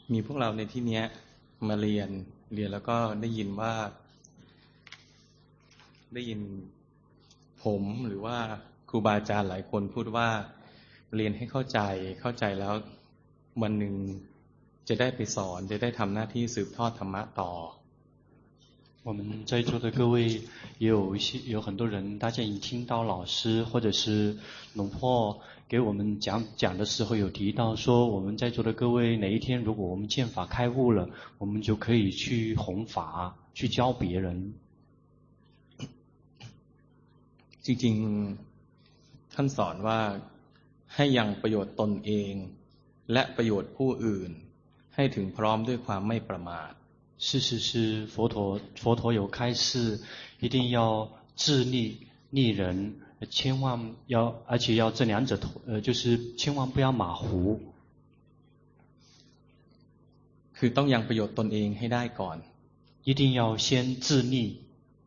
มีพวกเราในที่นี้มาเรียนแล้วก็ได้ยินผมหรือว่าครูบาอาจารย์หลายคนพูดว่าเรียนให้เข้าใจแล้ววันหนึ่งจะได้ไปสอนจะได้ทำหน้าที่สืบทอดธรรมะต่อ我们在座的各位也有很多人，大家已经听到老师或者是龙婆给我们讲的时候有提到说，我们在座的各位哪一天如果我们见法开悟了，我们就可以去弘法，去教别人。 จริงๆท่านสอนว่าให้ยังประโยชน์ตนเองและประโยชน์ผู้อื่นให้ถึงพร้อมด้วยความไม่ประมาท是佛陀有开示，一定要自利人，千万要，而且要这两者就是千万不要马虎。 คือต้องยังประโยชน์ตนเองให้ได้ก่อน一定要先自利。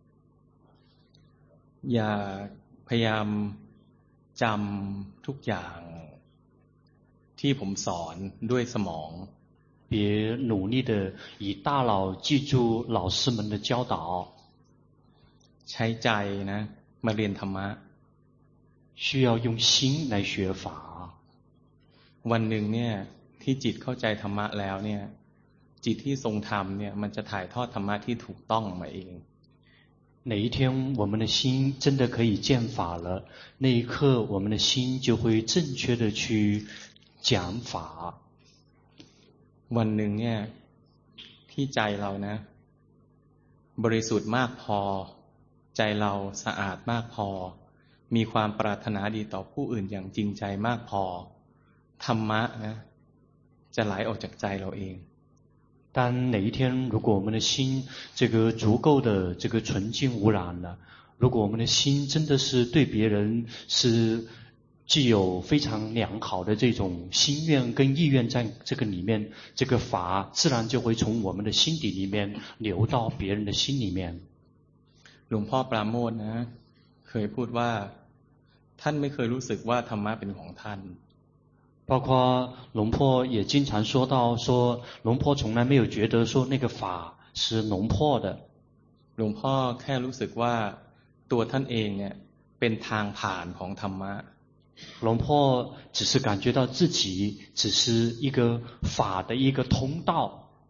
อย่าพยายามจำทุกอย่างที่ผมสอนด้วยสมอง别努力的以大脑记住老师们的教导。 ใช้ใจนะมาเรียนธรรมะ需要用心来学法。 วันหนึ่งเนี่ยที่จิตเข้าใจธรรมะแล้วเนี่ยจิตที่ทรงธรรมเนี่ยมันจะถ่ายทอดธรรมะที่ถูกต้องมาเอง哪一天我们的心真的可以见法了，那一刻我们的心就会正确的去讲法。 วันหนึ่งเนี่ยที่ใจเรานะบริสุทธิ์มากพอใจเราสะอาดมากพอมีความปรารถนาดีต่อผู้อื่นอย่างจริงใจมากพอธรรมะนะจะไหลออกจากใจเราเอง当哪一天如果我们的心这个足够的这个纯净无染了，如果我们的心真的是对别人是具有非常良好的这种心愿跟意愿在这个里面，这个法自然就会从我们的心底里面流到别人的心里面。 หลวงพ่อปราโมทย์นะเคยพูดว่าท่านไม่เคยรู้สึกว่าธรรมะเป็นของท่าน包括龙婆也经常说到说龙婆从来没有觉得说那个法是龙婆的หลวงพ่อแค่รู้สึกว่าตัวท่านเองเนี่ยเป็นทางผ่านของธรรมะ龙婆只是感觉到自己只是一个法的一个通道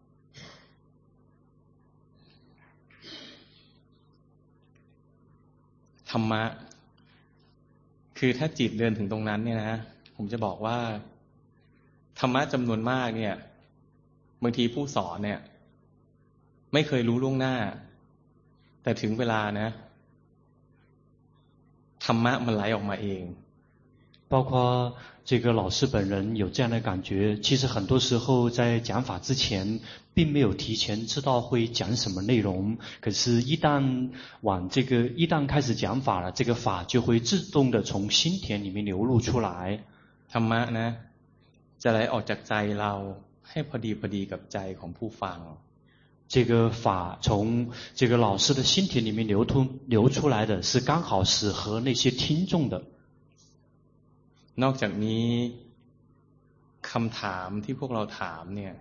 ธรรมะคือถ้าจิตเดินถึงตรงนั้นเนี่ยนะผมจะบอกว่าธรรมะจำนวนมากเนี่ยบางทีผู้สอนเนี่ยไม่เคยรู้ล่วงหน้าแต่ถึงเวลานะธรรมะมันไหลออกมาเอง包括这个老师本人有这样的感觉，其实很多时候在讲法之前并没有提前知道会讲什么内容，可是一旦开始讲法了，这个法就会自动的从心田里面流露出来。 ธรรมะนะจะไหลออกจากใจเราให้พอดีกับใจของผู้ฟัง这个法从这个老师的心田里面流出来的是刚好适合那些听众的。 นอกจากนี้คำถามที่พวกเราถามเนี่ย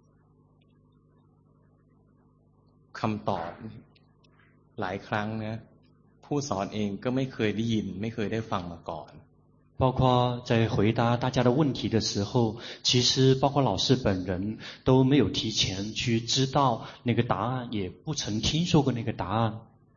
คำตอบหลายครั้งนะผู้สอนเองก็ไม่เคยได้ยินไม่เคยได้ฟังมาก่อน包括在回答大家的问题的时候，其实包括老师本人都没有提前去知道那个答案，也不曾听说过那个答案。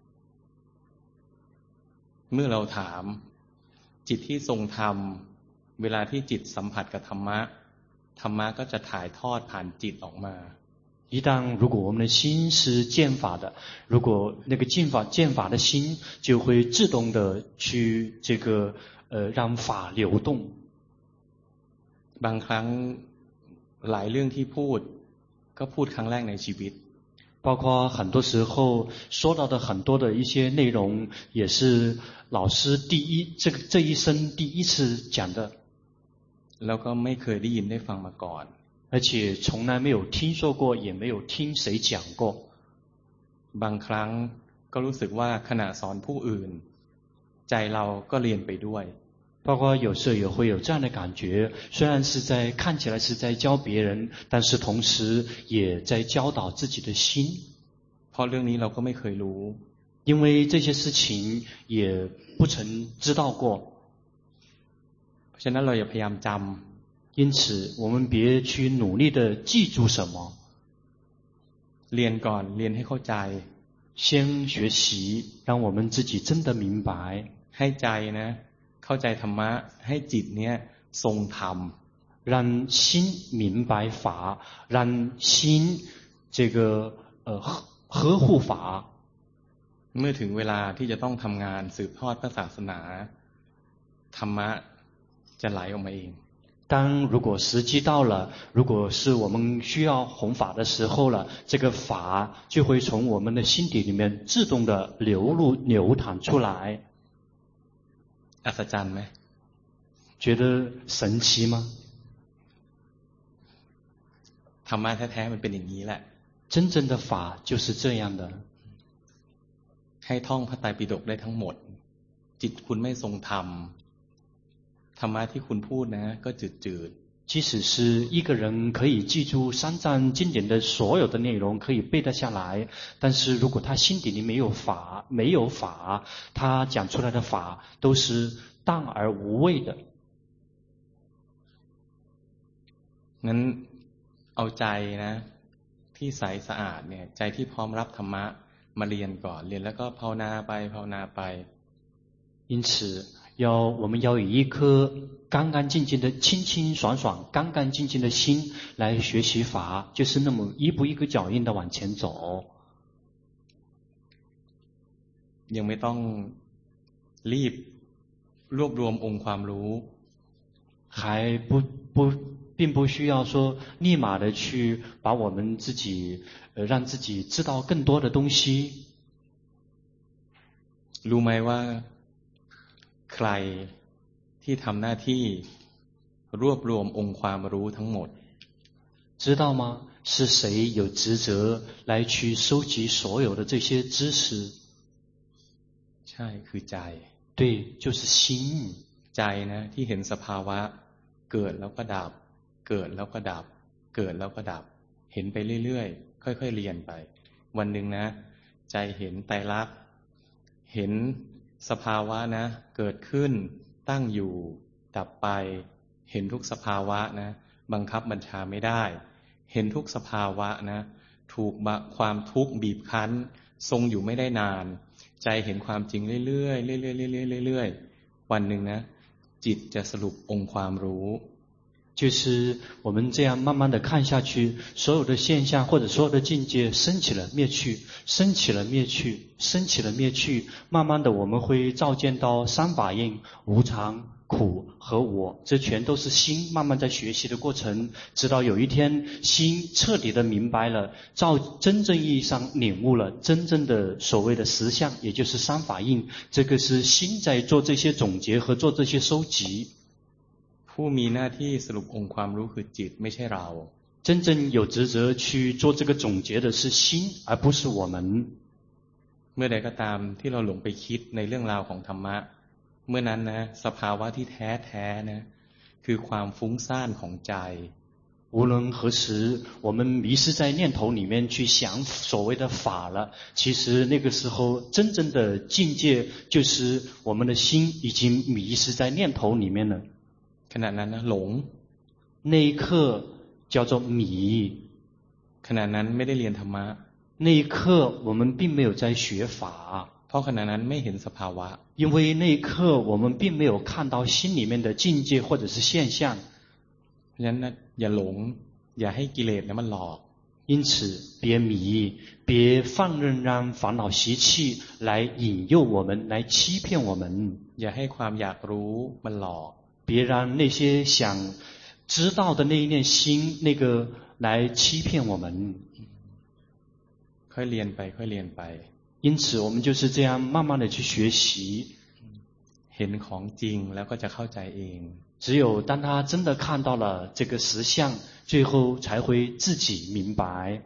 เมื่อเราถามจิตที่ทรงธรรมเวลาที่จิตสัมผัสกับธรรมะธรรมะก็จะถ่ายทอดผ่านจิตออกมา一旦如果我们的心是见法的，如果那个见法的心就会自动的去这个让法流动。 บางครั้งหลายเรื่องที่พูดก็พูดครั้งแรกในชีวิต包括很多时候说到的很多的一些内容也是老师这一生第一次讲的แล้วก็ไม่เคยได้ยินได้ฟังมาก่อน而且从来没有听说过也没有听谁讲过บางครั้งก็รู้สึกว่าขณะสอนผู้อื่นใจเราก็เรียนไปด้วย包括有时候也会有这样的感觉，虽然是在看起来是在教别人，但是同时也在教导自己的心。 เพราะเรื่องนี้เราก็ไม่เคยรู้因为这些事情也不曾知道过， เพราะฉะนั้นเราอย่าพยายามจำ因此我们别去努力的记住什么， เรียนก่อนเรียนให้เข้าใจ先学习，让我们自己真的明白， ให้ใจนะเข้าใจธรรมะให้จิตเนี่ยทรงธรรม让心明白法，让心这个呵护法。 เมื่อถึงเวลาที่จะต้องทำงานสืบทอดพระศาสนาธรรมะจะไหลออกมาเอง当如果时机到了，如果是我们需要弘法的时候了，这个法就会从我们的心底里面自动的流淌出来。 อัศจรรย์ไหม觉得神奇吗？ ธรรมะแท้ๆมันเป็นอย่างนี้แหละ真正的法就是这样的。 ให้ท่องพระไตรปิฎกได้ทั้งหมด จิตคุณไม่ทรงธรรมธรรมะที่คุณพูดนะก็จืด即使是一个人可以记住三藏经典的所有的内容，可以背得下来，但是如果他心底里没有法，他讲出来的法都是淡而无味的。 ๆงั้นเอาใจนะที่ใสสะอาดเนี่ยใจที่พร้อมรับธรรมะมาเรียนก่อนเรียนแล้วก็ภาวนาไปภาวนาไป因此我们要以一颗干干净净的清清爽爽干干净净的心来学习法，就是那么一步一个脚印的往前走。 ยังไม่ต้องรีบรวบรวมองค์ความรู้还并不需要说立马的去把我们自己让自己知道更多的东西。 รู้ไหมว่าใครที่ทำหน้าที่รวบรวมองค์ความรู้ทั้งหมด知道吗？是谁有职责来去收集所有的这些知识？ ใช่คือใจ对，就是心。 ใจนะที่เห็นสภาวะเกิดแล้วก็ดับเกิดแล้วก็ดับเกิดแล้วก็ดับเห็นไปเรื่อยๆค่อยๆเรียนไปวันหนึ่งนะใจเห็นไตรลักษณ์เห็นสภาวะนะเกิดขึ้นตั้งอยู่ดับไปเห็นทุกสภาวะนะบังคับบัญชาไม่ได้เห็นทุกสภาวะนะถูกความทุกข์บีบคั้นทรงอยู่ไม่ได้นานใจเห็นความจริงเรื่อยๆเรื่อยๆเรื่อยๆวันหนึ่งนะจิตจะสรุปองค์ความรู้就是我们这样慢慢的看下去，所有的现象或者所有的境界升起了灭去，升起了灭去，升起了灭去，慢慢的我们会照见到三法印、无常、苦和我，这全都是心慢慢在学习的过程，直到有一天心彻底的明白了，真正意义上领悟了真正的所谓的实相，也就是三法印，这个是心在做这些总结和做这些收集。 ผู้มีหน้าที่สรุปองค์ความรู้คือจิตไม่ใช่เรา真正有职责去做这个总结的是心，而不是我们。 เมื่อใดก็ตามที่เราหลงไปคิดในเรื่องราวของธรรมะเมื่อนั้นนะสภาวะที่แท้ๆนะคือความฟุ้งซ่านของใจ无论何时，我们迷失在念头里面去想所谓的法了，其实那个时候真正的境界就是我们的心已经迷失在念头里面了。 ขณะนั้นนะหลง那一刻叫做迷， ขณะนั้นไม่ได้เรียนธรรมะ那一刻我们并没有在学法， เพราะขณะนั้นไม่เห็นสภาวะ因为那一刻我们并没有看到心里面的境界或者是现象。 เพราะฉะนั้นนะอย่าหลงอย่าให้กิเลสมันหลอก因此，别迷，别放任让烦恼习气来引诱我们，来欺骗我们。 อย่าให้ความอยากรู้มันหลอก别让那些想知道的那一念心，那个来欺骗我们。 ค่อยเรียนไปค่อยเรียนไป因此，我们就是这样慢慢的去学习。 เห็นของจริงแล้วก็จะเข้าใจเอง只有当他真的看到了这个实相，最后才会自己明白。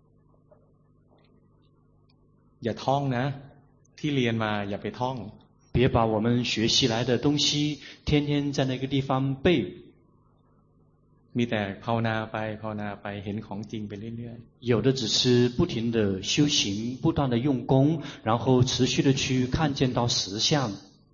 อย่าท่องนะที่เรียนมาอย่าไปท่อง别把我们学习来的东西天天在那个地方背。 มีแต่ภาวนาไปภาวนาไปเห็นของจริงไปเรื่อยๆ有的只是不停的修行，不断的用功，然后持续的去看见到实相。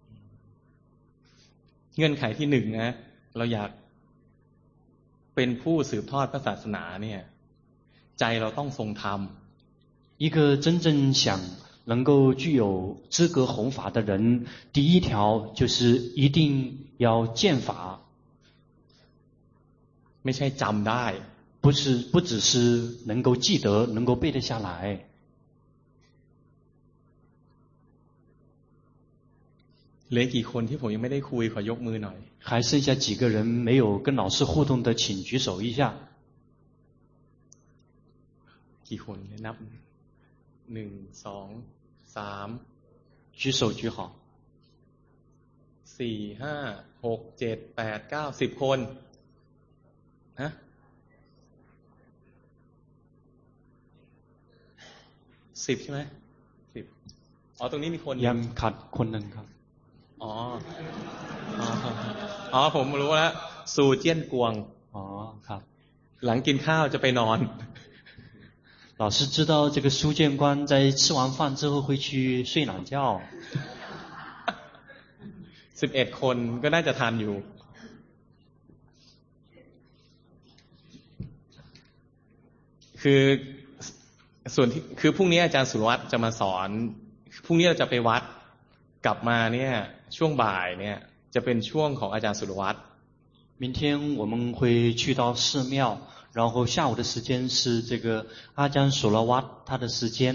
เงื่อนไขที่หนึ่งนะเราอยากเป็นผู้สืบทอดพระศาสนาเนี่ยใจเราต้องทรงธรรม一个真正想能够具有资格弘法的人，第一条就是一定要见法。 ไม่ใช่จำได้不只是能够记得能够背得下来。 เหลือกี่คนที่ผมยังไม่ได้คุยขอยกมือหน่อย还剩下几个人没有跟老师互动的，请举手一下。 กี่คนนับ1 2 3 举手举好。 4 5 6 7 8 9 10 คนฮะ10ใช่ไหม10อ๋อตรงนี้มีคนยังขาดคนหนึ่งครับอ๋อผมรู้แล้วซูเจี้ยนกวงอ๋อครับหลังกินข้าวจะไปนอน老师知道这个苏建官在吃完饭之后会去睡懒觉。 11 คนก็น่าจะทันอยู่คือส่วนที่คือพรุ่งนี้อาจารย์สุรวัตรจะมาสอนพรุ่งนี้เราจะไปวัดกลับมาเนี่ยช่วงบ่ายเนี่ยจะเป็นช่วงของอาจารย์สุรวัตร明天我们会去到寺庙，然后下午的时间是这个阿江索拉瓦他的时间。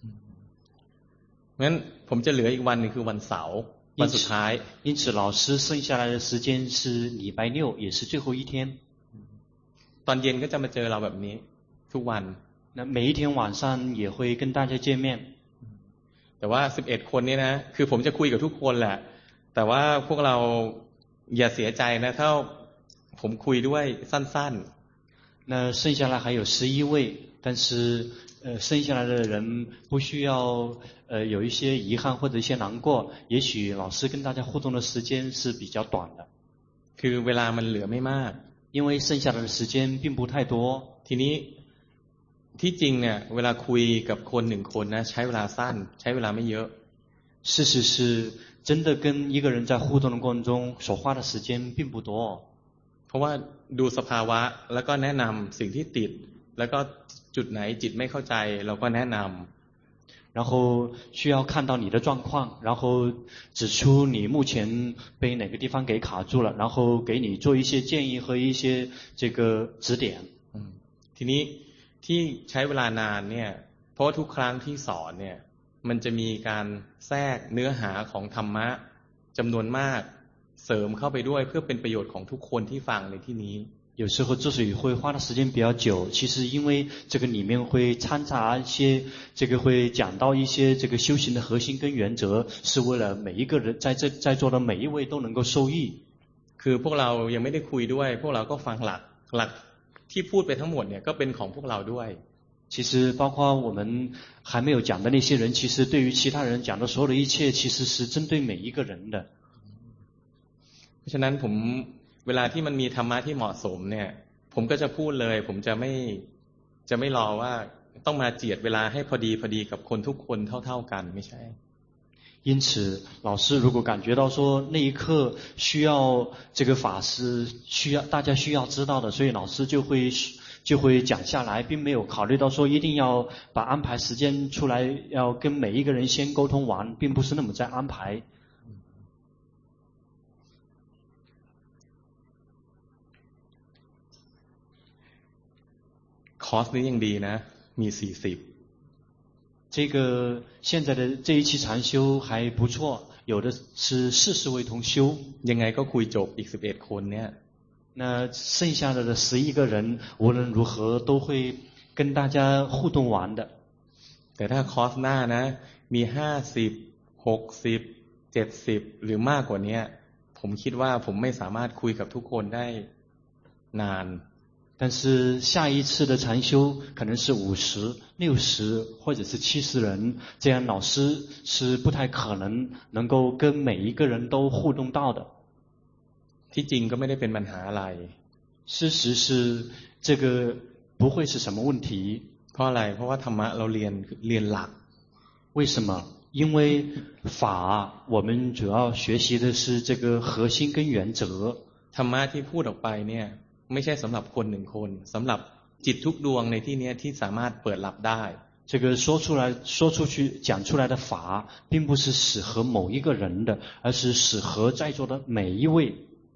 งั้นผมจะเหลืออีกวันนึงคือวันเสาร์วันสุดท้าย因此老师剩下来的时间是礼拜六，也是最后一天。 ตอนเย็นก็จะมาเจอเราแบบนี้ทุกวัน那每一天晚上也会跟大家见面。 แต่ว่า11 คนนี้นะคือผมจะคุยกับทุกคนแหละแต่ว่าพวกเราอย่าเสียใจนะถ้าผมคุยด้วยสั้นๆ那剩下来还有11位，但是剩下来的人不需要有一些遗憾或者一些难过，也许老师跟大家互动的时间是比较短的。 คือเวลามันเหลือไม่มาก因为剩下来的时间并不太多。 ทีนี้ที่จริงเนี่ยเวลาคุยกับคน1 คนนะใช้เวลาสั้นใช้เวลาไม่เยอะ事实是真的跟一个人在互动的过程中所花的时间并不多。 เพราะว่าดูสภาวะแล้วก็แนะนำสิ่งที่ติดแล้วก็จุดไหนจิตไม่เข้าใจเราก็แนะนำ然后需要看到你的状况，然后指出你目前被哪个地方给卡住了，然后给你做一些建议和一些这个指点。 ทีนี้ที่ใช้เวลานานเนี่ยเพราะทุกครั้งที่สอนเนี่ยมันจะมีการแทรกเนื้อหาของธรรมะจำนวนมากเสริมเข้าไปด้วยเพื่อเป็นประโยชน์ของทุกคนที่ฟังในที่นี้有时候之所以会花的时间比较久，其实因为这个里面会掺杂一些，这个会讲到一些这个修行的核心跟原则，是为了每一个人在座的每一位都能够受益。 คือพวกเรายังไม่ได้คุยด้วยพวกเราก็ฟังหลักที่พูดไปทั้งหมดเนี่ยก็เป็นของพวกเราด้วย其实包括我们还没有讲的那些人，其实对于其他人讲的所有的一切，其实是针对每一个人的。 เพราะฉะนั้นผมเวลาที่มันมีธรรมะที่เหมาะสมเนี่ยผมก็จะพูดเลยผมจะไม่รอว่าต้องมาเจียดเวลาให้พอดีกับคนทุกคนเท่ากันไม่ใช่因此老师如果感觉到说那一刻需要这个法师大家需要知道的，所以老师就会讲下来，并没有考虑到说一定要把安排时间出来要跟每一个人先沟通完，并不是那么在安排。 คอร์สนี้ยังดีนะมี40 这个现在的这一期禅修还不错，有的是40位同修。 ยังไงก็คุยจบอีก11 คนเนี่ย那剩下的11个人无论如何都会跟大家互动完的。 แต่ถ้าคอร์สหน้านะมี50 60 70หรือมากกว่านี้ผมคิดว่าผมไม่สามารถคุยกับทุกคนได้นาน但是下一次的禅修可能是50、60或者是70人，这样老师是不太可能够跟每一个人都互动到的。 ที่จริงก็ไม่ได้เป็นปัญหาอะไร事实是这个不会是什么问题。 เพราะอะไรเพราะว่าธรรมะเราเรียนหลัก为什么？因为法我们主要学习的是这个核心跟原则。 ธรรมะที่พูดออกไปเนี่ยไม่ใช่สำหรับคนหนึ่งคนสำหรับจิตทุกดวงในที่นี้ที่สามารถเปิดรับได้这个说出去讲出来的法并不是适合某一个人的，而是适合在座的每一位。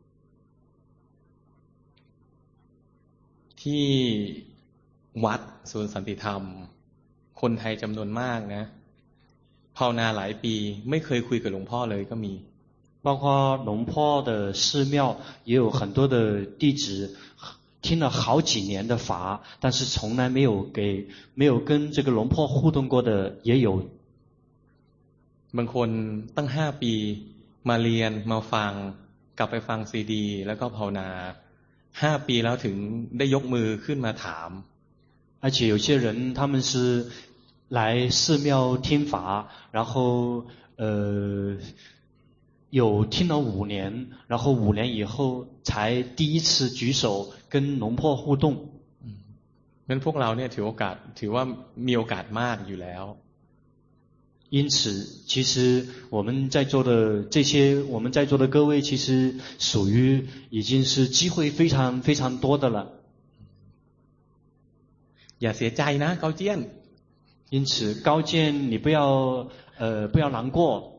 ที่วัดสวนสันติธรรมคนไทยจำนวนมากนะภาวนาหลายปีไม่เคยคุยกับหลวงพ่อเลยก็มี包括龙坡的寺庙也有很多的弟子听了好几年的法，但是从来没有跟这个龙坡互动过的也有。 บางคนตั้ง5 ปีมาเรียนมาฟังกลับไปฟังซีดีแล้วก็ภาวนา5 ปีแล้วถึงได้ยกมือขึ้นมาถาม而且有些人他们是来寺庙听法，然后有听了5年，然后5年以后才第一次举手跟龙坡互动。 งั้นพวกเราเนี่ยถือว่ามีโอกาสมากอยู่แล้ว因此，其实我们在座的各位，其实属于已经是机会非常非常多的了。 อย่าเสียใจนะเกาเจี้ยน因此，高见你不要难过。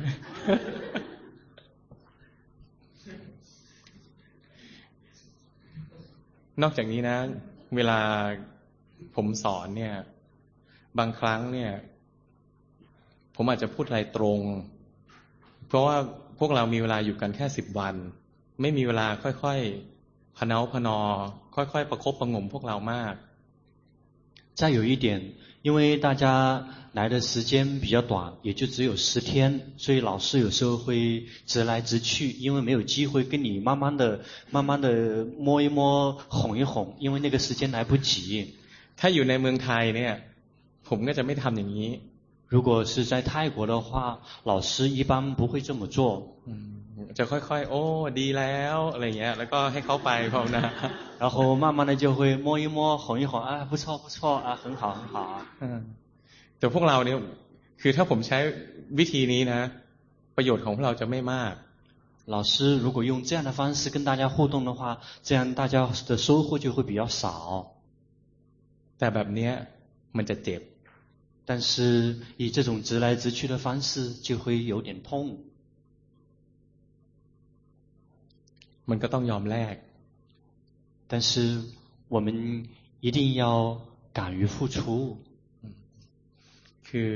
นอกจากนี้นะเวลาผมสอนเนี่ยบางครั้งเนี่ยผมอาจจะพูดอะไรตรงเพราะว่าพวกเรามีเวลาอยู่กันแค่10 วันไม่มีเวลาค่อยๆพะเนาพะนอค่อยๆประคบประหงมพวกเรามาก再有一点，因为大家来的时间比较短，也就只有10天，所以老师有时候会直来直去，因为没有机会跟你慢慢的摸一摸、哄一哄，因为那个时间来不及。 ถ้าอยู่ในเมืองไทยเนี่ยผมก็จะไม่ทำอย่างนี้如果是在泰国的话，老师一般不会这么做。 จะค่อยๆโอ้ดีแล้วอะไรเงี้ยแล้วก็ให้เขาไปภาวนา然后慢慢的就会摸一摸、哄一哄，啊，不错不错啊，很好很好啊。 แต่พวกเราเนี่ยคือถ้าผมใช้วิธีนี้นะประโยชน์ของพวกเราจะไม่มาก老师如果用这样的方式跟大家互动的话，这样大家的收获就会比较少。 แต่แบบเนี้ยมันจะเจ็บ但是以这种直来直去的方式就会有点痛。 มันก็ต้องยอมแลก但是我们一定要敢于付出。 คือ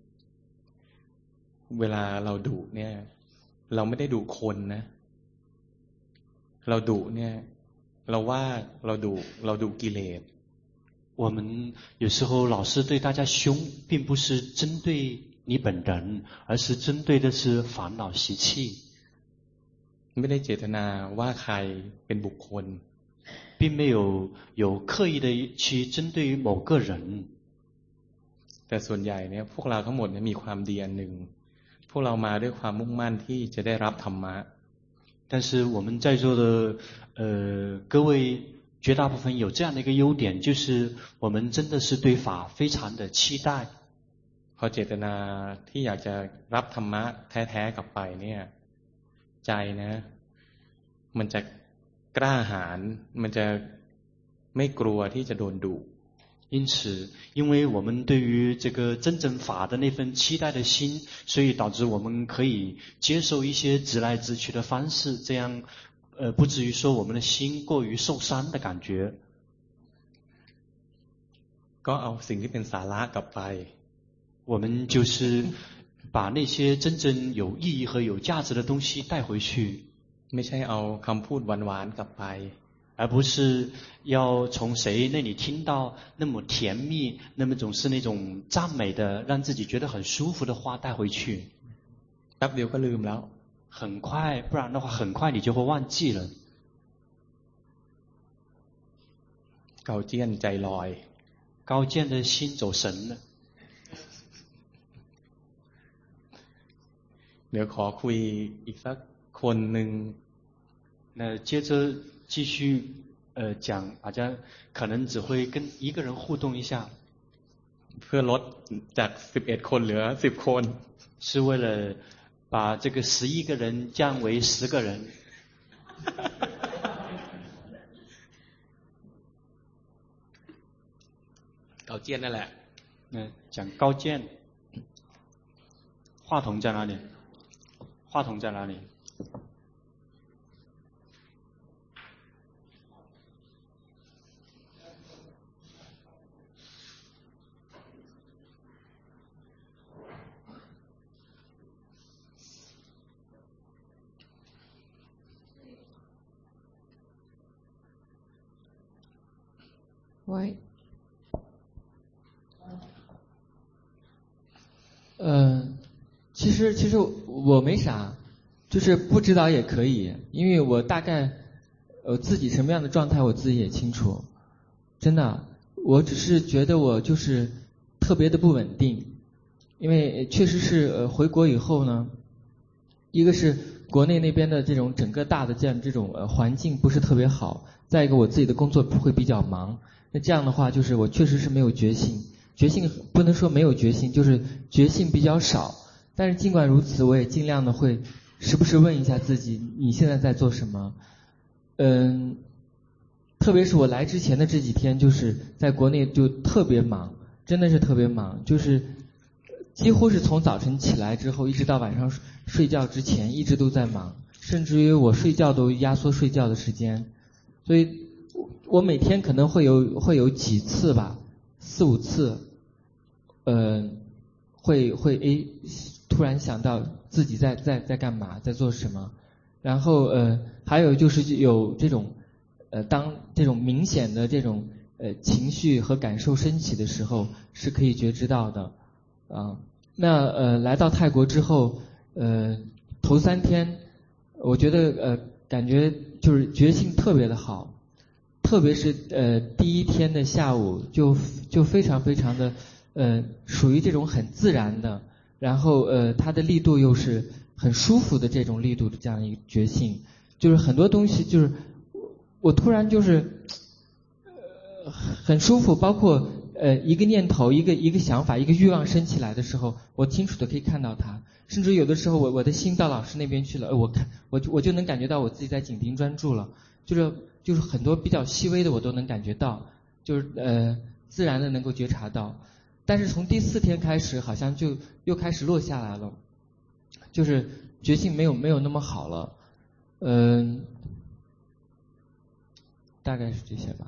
เวลาเราดุเนี่ยเราไม่ได้ดุคนนะเราดุเนี่ยเราว่าเราดุกิเลส我们有时候老师对大家凶，并不是针对你本人，而是针对的是烦恼习气。 ไม่ได้เจตนาว่าใครเป็นบุคคล并没有刻意的去针对于某个人。 แต่ส่วนใหญ่เนี่ยพวกเราทั้งหมดเนี่ยมีความดีอันหนึ่งพวกเรามาด้วยความมุ่งมั่นที่จะได้รับธรรมะ但是我们在座的各位绝大部分有这样的一个优点，就是我们真的是对法非常的期待。 พอเจตนาที่อยากจะรับธรรมะแท้ๆกลับไปเนี่ยใจนะมันจะกล้าหาญมันจะไม่กลัวที่จะโดนดุ因此，因为我们对于这个真正法的那份期待的心，所以导致我们可以接受一些直来直去的方式，这样不至于说我们的心过于受伤的感觉。 ก็เอาสิ่งที่เป็นสาระกลับไป我们就是把那些真正有意义和有价值的东西带回去， ไม่ใช่เอาคำพูดหวานๆกลับไป而不是要从谁那里听到那么甜蜜、那么总是那种赞美的、让自己觉得很舒服的话带回去。 แป๊บเดียวก็ลืมแล้ว很快，不然的话，很快你就会忘记了。 เกาเจี้ยนใจลอย高见的心走神了。 เดี๋ยวขอคุยอีกสักคนหนึ่ง那接着继续讲，大家可能只会跟一个人互动一下， เพื่อลดจาก11คนเหลือ10คน是为了把这个11个人降为10个人。 เกาเจี้ยนนั่นแหละ讲高见，话筒在哪里？话筒在哪里？ 喂。其实我没啥，就是不知道也可以，因为我大概自己什么样的状态我自己也清楚，真的，我只是觉得我就是特别的不稳定，因为确实是回国以后呢，一个是国内那边的这种整个大的这种环境不是特别好，再一个我自己的工作会比较忙，那这样的话就是我确实是没有决心不能说没有决心，就是决心比较少。但是尽管如此，我也尽量的会时不时问一下自己，你现在在做什么？特别是我来之前的这几天，就是在国内就特别忙，真的是特别忙，就是几乎是从早晨起来之后，一直到晚上睡觉之前，一直都在忙，甚至于我睡觉都压缩睡觉的时间，所以我每天可能会有几次吧，4、5次。会突然想到自己在干嘛，在做什么，然后还有就是有这种当这种明显的这种情绪和感受升起的时候，是可以觉知到的啊。那来到泰国之后，头3天，我觉得感觉就是觉性特别的好，特别是第1天的下午就非常非常的。属于这种很自然的，然后它的力度又是很舒服的这种力度的这样一个觉性，就是很多东西就是我突然就是很舒服，包括一个念头一个想法一个欲望升起来的时候，我清楚的可以看到它，甚至有的时候我的心到老师那边去了，我就能感觉到我自己在紧盯专注了，就是很多比较细微的我都能感觉到，就是自然的能够觉察到。但是从第4天开始，好像就又开始落下来了，就是觉性没有那么好了，大概是这些吧。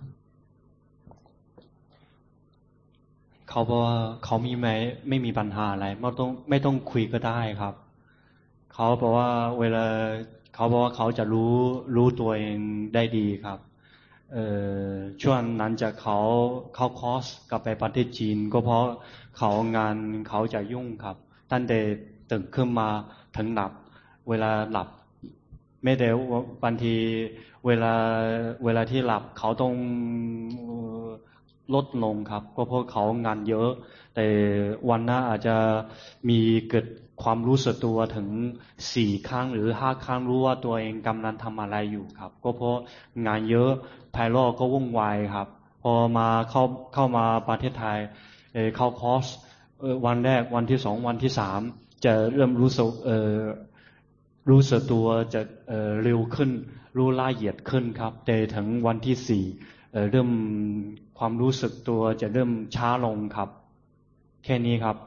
เขาบอกว่าเขาไม่มีปัญหาอะไรไม่ต้องคุยก็ได้ครับเขาบอกว่าเขาจะรู้ตัวเองได้ดีครับช่วงนั้นจะเขาเข้าคอร์สกลับไปประเทศจีนก็เพราะงานเขาจะยุ่งครับตั้งแต่ตื่นขึ้นมาถึงหลับเวลาหลับไม่ได้บางทีเวลาที่หลับเขาต้องลดลงครับก็เพราะเขางานเยอะแต่วันนั้นอาจจะมีเกิดความรู้สึกตัวถึง4 ครั้งหรือ5 ครั้งรู้ว่าตัวเองกำลังทำอะไรอยู่ครับก็เพราะงานเยอะภายนอกก็วุ่นวายครับพอมาเข้ามาประเทศไทยเข้าคอร์สวันแรกวันที่2วันที่3จะเริ่มรู้สึกตัวจะเร็วขึ้นรู้ละเอียดขึ้นครับแต่ถึงวันที่4เริ่มความรู้สึกตัวจะเริ่มช้าลงครับแค่นี้ครับ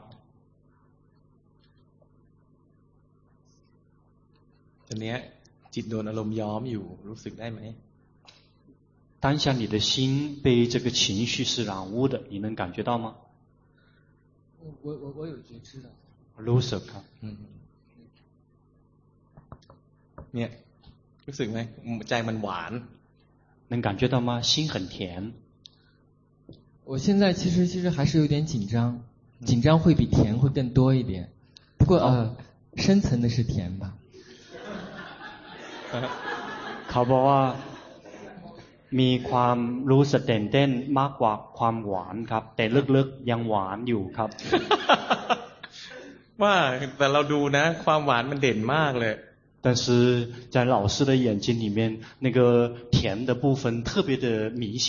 ตอนนี้จิตโดนอารมณ์ย้อมอยู่รู้สึกได้ไหม当下你的心被这个情绪是染污的，你能感觉到吗？ 我有觉知的。 รู้สึกครับเนี่ยรู้สึกไหมใจมันหวาน能感觉到吗？心很甜。 我现在其实还是有点紧张，紧张会比甜会更多一点，不过深层的是甜吧。 เขาบอกว่ามีความรู้สึกตื่นเต้นมากกว่าความหวานครับแต่ลึกๆยังหวานอยู่ครับว่าแต่เราดูนะความหวานมันเด่นมากเลย但是在老师的眼睛里面那个甜的部分特别的明显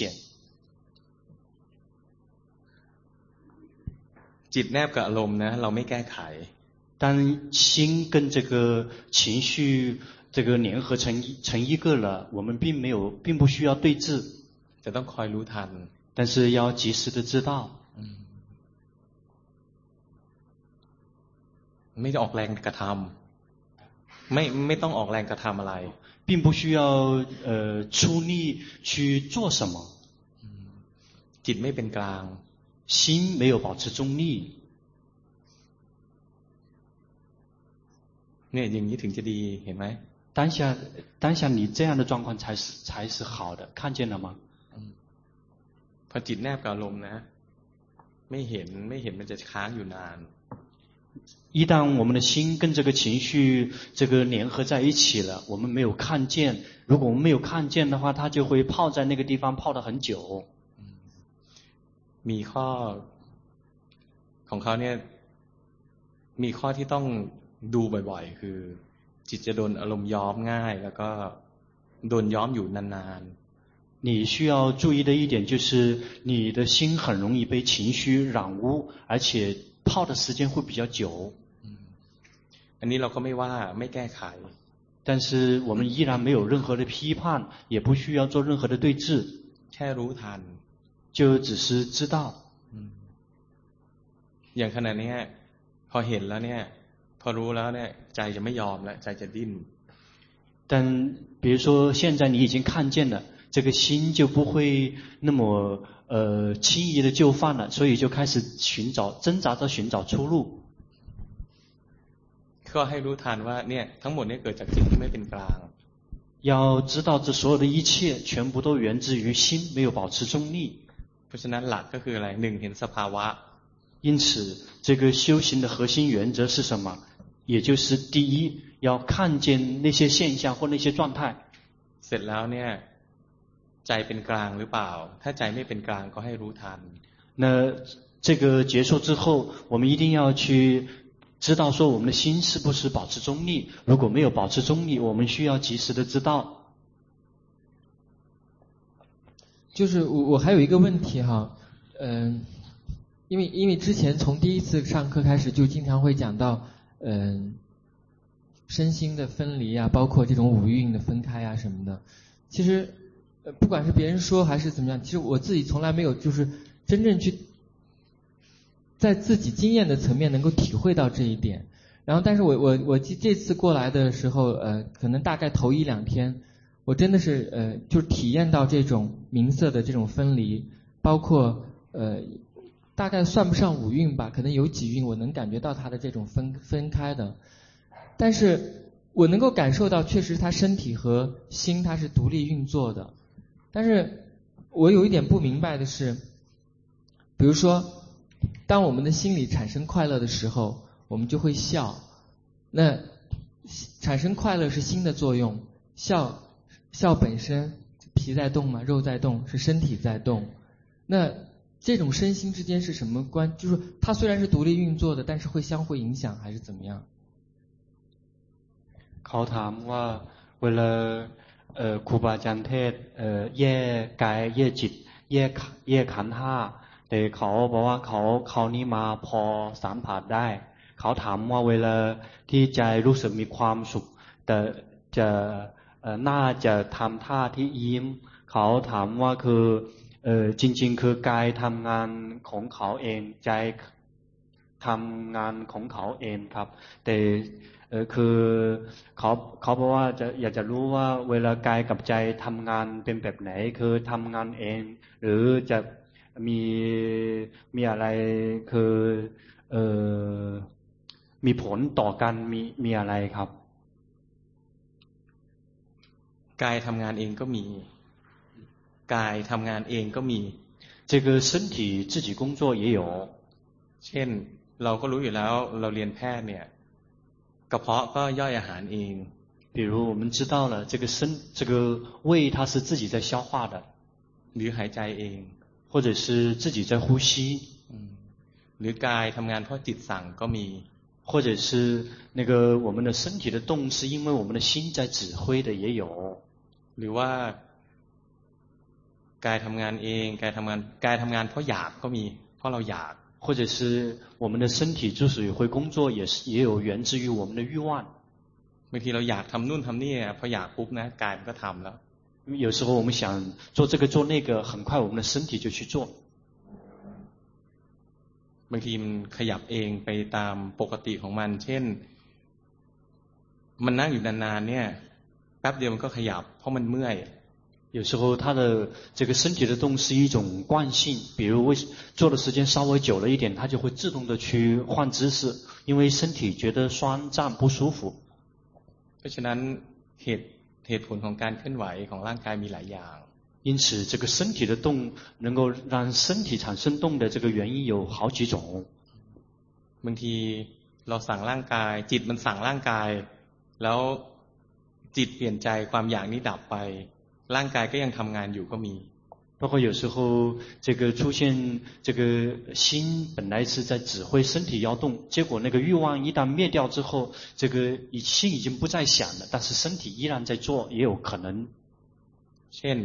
จิตแนบกับอารมณ์นะเราไม่แก้ไข当心跟这个情绪这个联合成一个了，我们并不需要对峙， จะต้องคอยรู้ทัน但是要及时的知道。 ไม่ออกแรงกระทำไม่ต้องออกแรงกระทำอะไร并不需要出力去做什么。 จิตไม่เป็นกลาง心没有保持中立。 เนี่ยอย่างนี้ถึงจะดีเห็นไหม当下你这样的状况才是好的，看见了吗？ พอจิตแนบกับอารมณ์นะไม่เห็นมันจะค้างอยู่นาน一旦我们的心跟这个情绪这个联合在一起了，我们没有看见，如果我们没有看见的话，它就会泡在那个地方泡得很久。 มีข้อของเขาเนี่ยมีข้อที่ต้องดูบ่อยๆคือจิตจะโดนอารมณ์ย้อมง่ายแล้วก็โดนย้อมอยู่นานๆ你需要注意的一点就是你的心很容易被情绪染污，而且泡的时间会比较久。 อันนี้เราก็ไม่ว่าไม่แก้ไข但是我们依然没有任何的批判，也不需要做任何的对峙， แค่รู้ทัน就只是知道。 อย่างขณะนี้พอเห็นแล้วเนี่ยพอรู้แล้วเนี่ยใจจะไม่ยอมแล้วใจจะดิ้น但比如说现在你已经看见了，这个心就不会那么轻易的就范了，所以就开始挣扎着寻找出路。 ก็ให้รู้ทันว่าเนี่ยทั้งหมดเนี่ยเกิดจากจิตที่ไม่เป็นกลาง要知道这所有的一切全部都源自于心没有保持中立。 เพราะฉะนั้นหลักก็คืออะไรหนึ่งเห็นสภาวะ因此这个修行的核心原则是什么？也就是第一要看见那些现象或那些状态。 เสร็จแล้วเนี่ยใจเป็นกลางหรือเปล่าถ้าใจไม่เป็นกลางก็ให้รู้ทัน那这个结束之后我们一定要去知道说我们的心是不是保持中立，如果没有保持中立我们需要及时的知道。 就是我还有一个问题哈因为之前从第一次上课开始就经常会讲到身心的分离啊，包括这种五蕴的分开啊什么的。其实不管是别人说还是怎么样，其实我自己从来没有就是真正去在自己经验的层面能够体会到这一点。然后但是我这次过来的时候可能大概头一两天我真的是就是体验到这种名色的这种分离，包括大概算不上五蕴吧，可能有几蕴我能感觉到它的这种分开的，但是我能够感受到确实它身体和心它是独立运作的。但是我有一点不明白的是，比如说当我们的心里产生快乐的时候我们就会笑，那产生快乐是心的作用，笑本身皮在动嘛，肉在动，是身体在动，那这种身心之间是什么关？就是它虽然是独立运作的，但是会相互影响还是怎么样？ เขาถามว่าเวลาครูบาอาจารย์เทศแยกกายแยกจิตแยกขันธ์ห้าแต่เขาบอกว่าเขานี่มาพอสามผัสได้เขาถามว่าเวลาที่ใจรู้สึกมีความสุขแต่จะน่าจะทำท่าที่ยิ้มเขาถามว่าคือจริงๆคือกายทำงานของเขาเองใจทำงานของเขาเองครับแต่คือเขาบอกว่าอยากจะรู้ว่าเวลากายกับใจทำงานเป็นแบบไหนคือทำงานเองหรือจะมีอะไรคือมีผลต่อกันมีอะไรครับกายทำงานเองก็มีกายทำงานเองก็มี这个身体自己工作也有เช่นเราก็รู้อยู่แล้วเราเรียนแพทย์เนี่ยกระเพาะก็ย่อยอาหารเอง比如我们知道了这个胃它是自己在消化的หรือหายใจเอง或者是自己在呼吸， หรือกายทำงานเพราะจิตสั่งก็มี或者是那个我们的身体的动是因为我们的心在指挥的也有， หรือว่ากายทำงานเองกายทำงานเพราะอยากก็มีเพราะเราอยาก或者是我们的身体之所以会工作也有源自于我们的欲望。 บางทีเราอยากทำนู่นทำนี่พออยากปุ๊บนะกายมันก็ทำแล้ว有时候我们想做这个做那个，很快我们的身体就去做。 บางทีมันขยับเองไปตามปกติของมันเช่นมันนั่งอยู่นานๆเนี่ยแป๊บเดียวมันก็ขยับเพราะมันเมื่อย有时候他的这个身体的动是一种惯性，比如做的时间稍微久了一点，他就会自动的去换姿势，因为身体觉得酸胀不舒服。 เพราะฉะนั้นเหตุผลของการเคลื่อนไหวของร่างกายมีหลายอย่าง因此，这个身体的动能够让身体产生动的这个原因有好几种。 บางทีเราสั่งร่างกายจิตมันสั่งร่างกายแล้วจิตเปลี่ยนใจความอยากนี้ดับไปร่างกายก็ยังทำงานอยู่ก็มี包括有时候这个出现这个心本来是在指挥身体要动，结果那个欲望一旦灭掉之后，这个心已经不再想了，但是身体依然在做，也有可能。 เช่น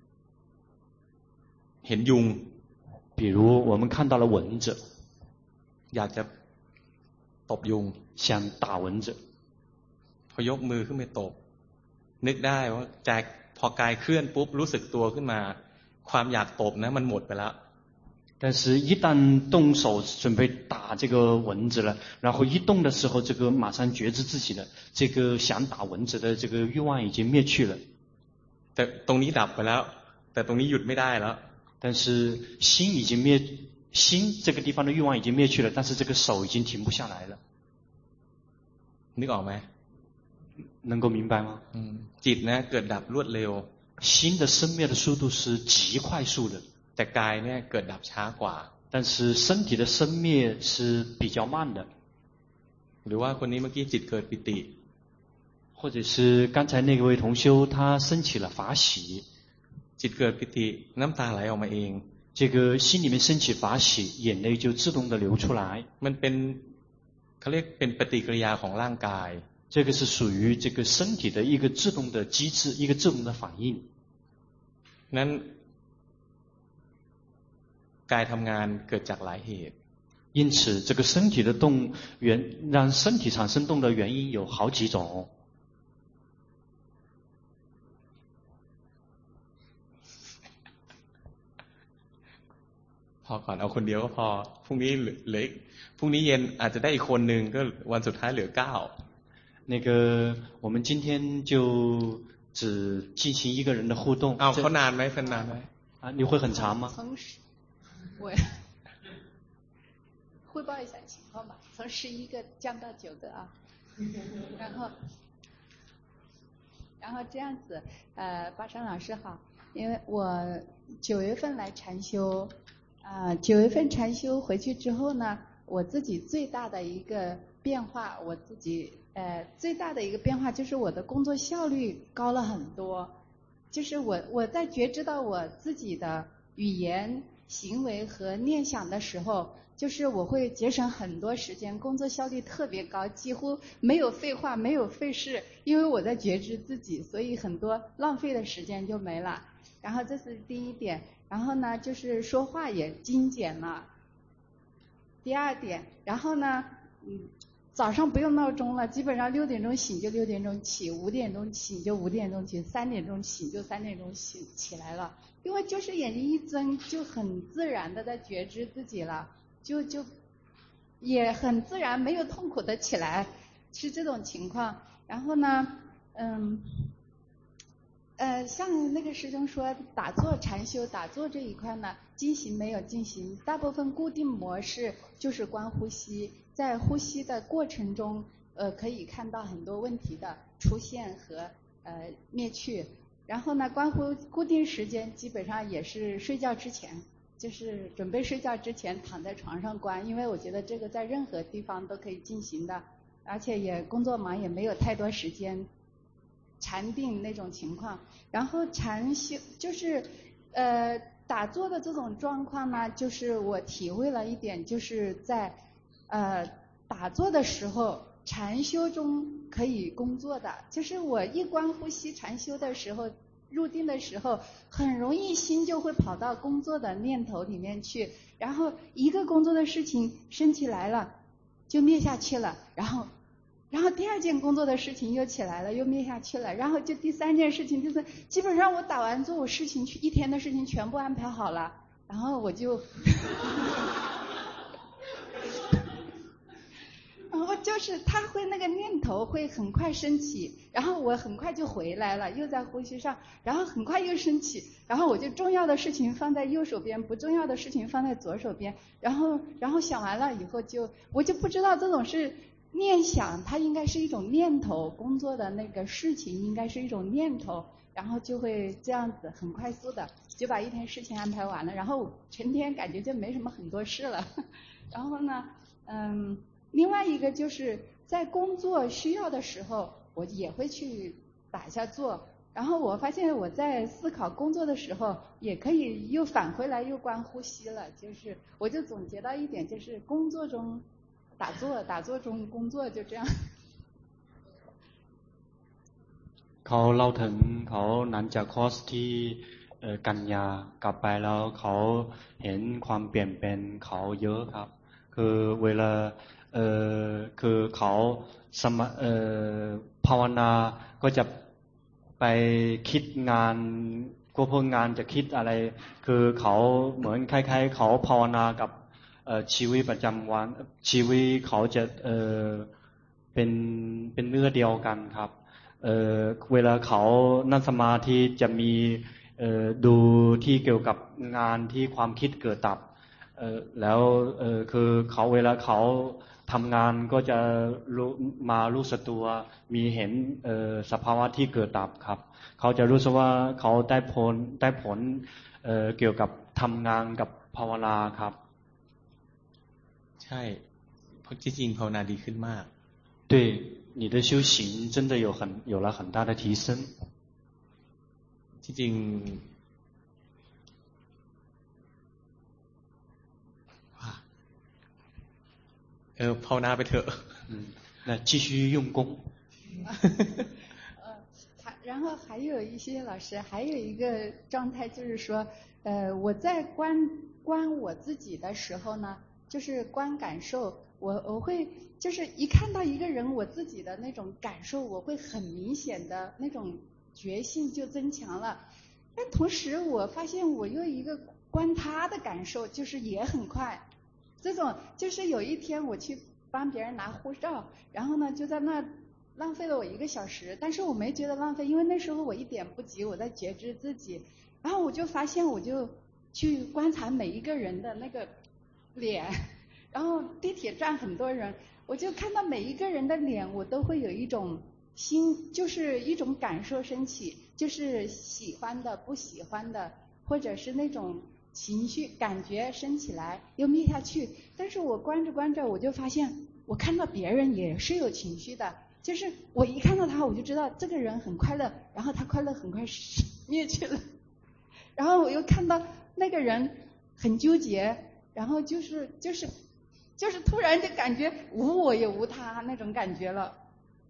เห็นยุง比如我们看到了蚊子， อยากจะตบยุง想打蚊子， พอยกมือขึ้นไปตบนึกได้ว่าใจพอกายเคลื่อนปุ๊บรู้สึกตัวขึ้นมาความอยากตบนะมันหมดไปแล้ว但是一旦动手准备打这个蚊子了，然后一动的时候，这个马上觉知自己的这个想打蚊子的这个欲望已经灭去了。 แต่ตรงนี้ดับไปแล้วแต่ตรงนี้หยุดไม่ได้แล้ว但是心已经灭，心这个地方的欲望已经灭去了，但是这个手已经停不下来了。 นึกออกไหม能够明白吗？ จิตนะเกิดดับรวดเร็ว心的生灭的速度是极快速的， แต่กายเนี่ยเกิดดับช้ากว่า但是身体的生灭是比较慢的。 หรือว่าคนนี้เมื่อกี้จิตเกิดปิติ或者是刚才那位同修他升起了法喜， จิตเกิดปิติน้ำตาไหลออกมาเอง这个心里面升起法喜，眼泪就自动的流出来。 มันเป็นเขาเรียกเป็นปฏิกิริยาของร่างกาย这个是属于这个身体的一个自动的机制，一个自动的反应。 นั้นกายทำงานเกิดจากหลายเหตุ因此，这个身体的动让身体产生动的原因有好几种。 พอก่อนเอาคนเดียวก็พอพรุ่งนี้เหลือพรุ่งนี้เย็นอาจจะได้อีกคนหนึ่งก็วันสุดท้ายเหลือ9 那个，我们今天就只进行一个人的互动。 เอาเขานานไหมเป็นนานไหม啊，你会很长吗？ 我汇报一下情况吧，从11个降到9个啊，然后这样子，巴山老师好，因为我9月份来禅修，9月份禅修回去之后呢，我自己最大的一个变化，最大的一个变化就是我的工作效率高了很多，就是我在觉知到我自己的语言、行为和念想的时候，就是我会节省很多时间，工作效率特别高，几乎没有废话，没有费事，因为我在觉知自己，所以很多浪费的时间就没了。然后这是第一点，然后呢，就是说话也精简了。第二点，然后呢，早上不用闹钟了，基本上6点钟醒就6点钟起，5点钟醒就5点钟起，3点钟醒就3点钟起来了，因为就是眼睛一睁就很自然的在觉知自己了，就也很自然没有痛苦的起来，是这种情况。然后呢，像那个师兄说打坐禅修打坐这一块呢，进行没有进行，大部分固定模式就是观呼吸，在呼吸的过程中可以看到很多问题的出现和灭去。然后呢，固定时间基本上也是睡觉之前，就是准备睡觉之前躺在床上观，因为我觉得这个在任何地方都可以进行的，而且也工作忙也没有太多时间禅定那种情况。然后禅修就是打坐的这种状况呢，就是我体会了一点，就是在打坐的时候，禅修中可以工作的，就是我一观呼吸禅修的时候，入定的时候，很容易心就会跑到工作的念头里面去，然后一个工作的事情升起来了，就灭下去了，然后第二件工作的事情又起来了，又灭下去了，然后就第三件事情，就是基本上我打完坐，我事情一天的事情全部安排好了，然后我就然后就是他会那个念头会很快升起，然后我很快就回来了，又在呼吸上，然后很快又升起，然后我就重要的事情放在右手边，不重要的事情放在左手边，然后想完了以后我就不知道这种是念想，它应该是一种念头，工作的那个事情应该是一种念头，然后就会这样子很快速的就把一天事情安排完了，然后全天感觉就没什么很多事了。然后呢，另外一个就是在工作需要的时候，我也会去打一下坐。然后我发现我在思考工作的时候，也可以又返回来又观呼吸了。就是我就总结到一点，就是工作中打坐，打坐中工作，就这样。 เขาเล่าถึงเขาหลังจากคอร์สที่กันยากลับไปแล้วเขาเห็นความเปลี่ยนเป็นเขาเยอะครับคือเวลาคือเขาภาวนาก็จะไปคิดงานพวกงานจะคิดอะไรคือเขาเหมือนคล้ายๆเขาภาวนากับชีวิตประจำวันชีวิตเขาจะเป็นเนื้อเดียวกันครับเวลาเขานั่งสมาธิจะมีดูที่เกี่ยวกับงานที่ความคิดเกิดดับแล้วคือเขาเวลาเขาทำงานก็จะมารู้สึกตัวมีเห็นสภาวะที่เกิดดับครับเขาจะรู้สึกว่าเขาได้ผลเกี่ยวกับทำงานกับภาวนาครับใช่เพราะจริงๆภาวนาดีขึ้นมาก对你的修行真的有了很大的提升ที่จริงภาวนาไปเถอะ那继续用功然后还有一些老师还有一个状态就是说我在观我自己的时候呢，就是观感受，我会就是一看到一个人，我自己的那种感受，我会很明显的那种觉性就增强了。但同时我发现我又一个观他的感受，就是也很快。这种就是有一天我去帮别人拿护照，然后呢就在那浪费了我1个小时，但是我没觉得浪费，因为那时候我一点不急，我在觉知自己。然后我就发现，我就去观察每一个人的那个脸，然后地铁站很多人，我就看到每一个人的脸，我都会有一种心，就是一种感受升起，就是喜欢的、不喜欢的，或者是那种情绪感觉升起来又灭下去。但是我观着观着，我就发现我看到别人也是有情绪的，就是我一看到他，我就知道这个人很快乐，然后他快乐很快灭去了。然后我又看到那个人很纠结，然后就是突然就感觉无我也无他那种感觉了。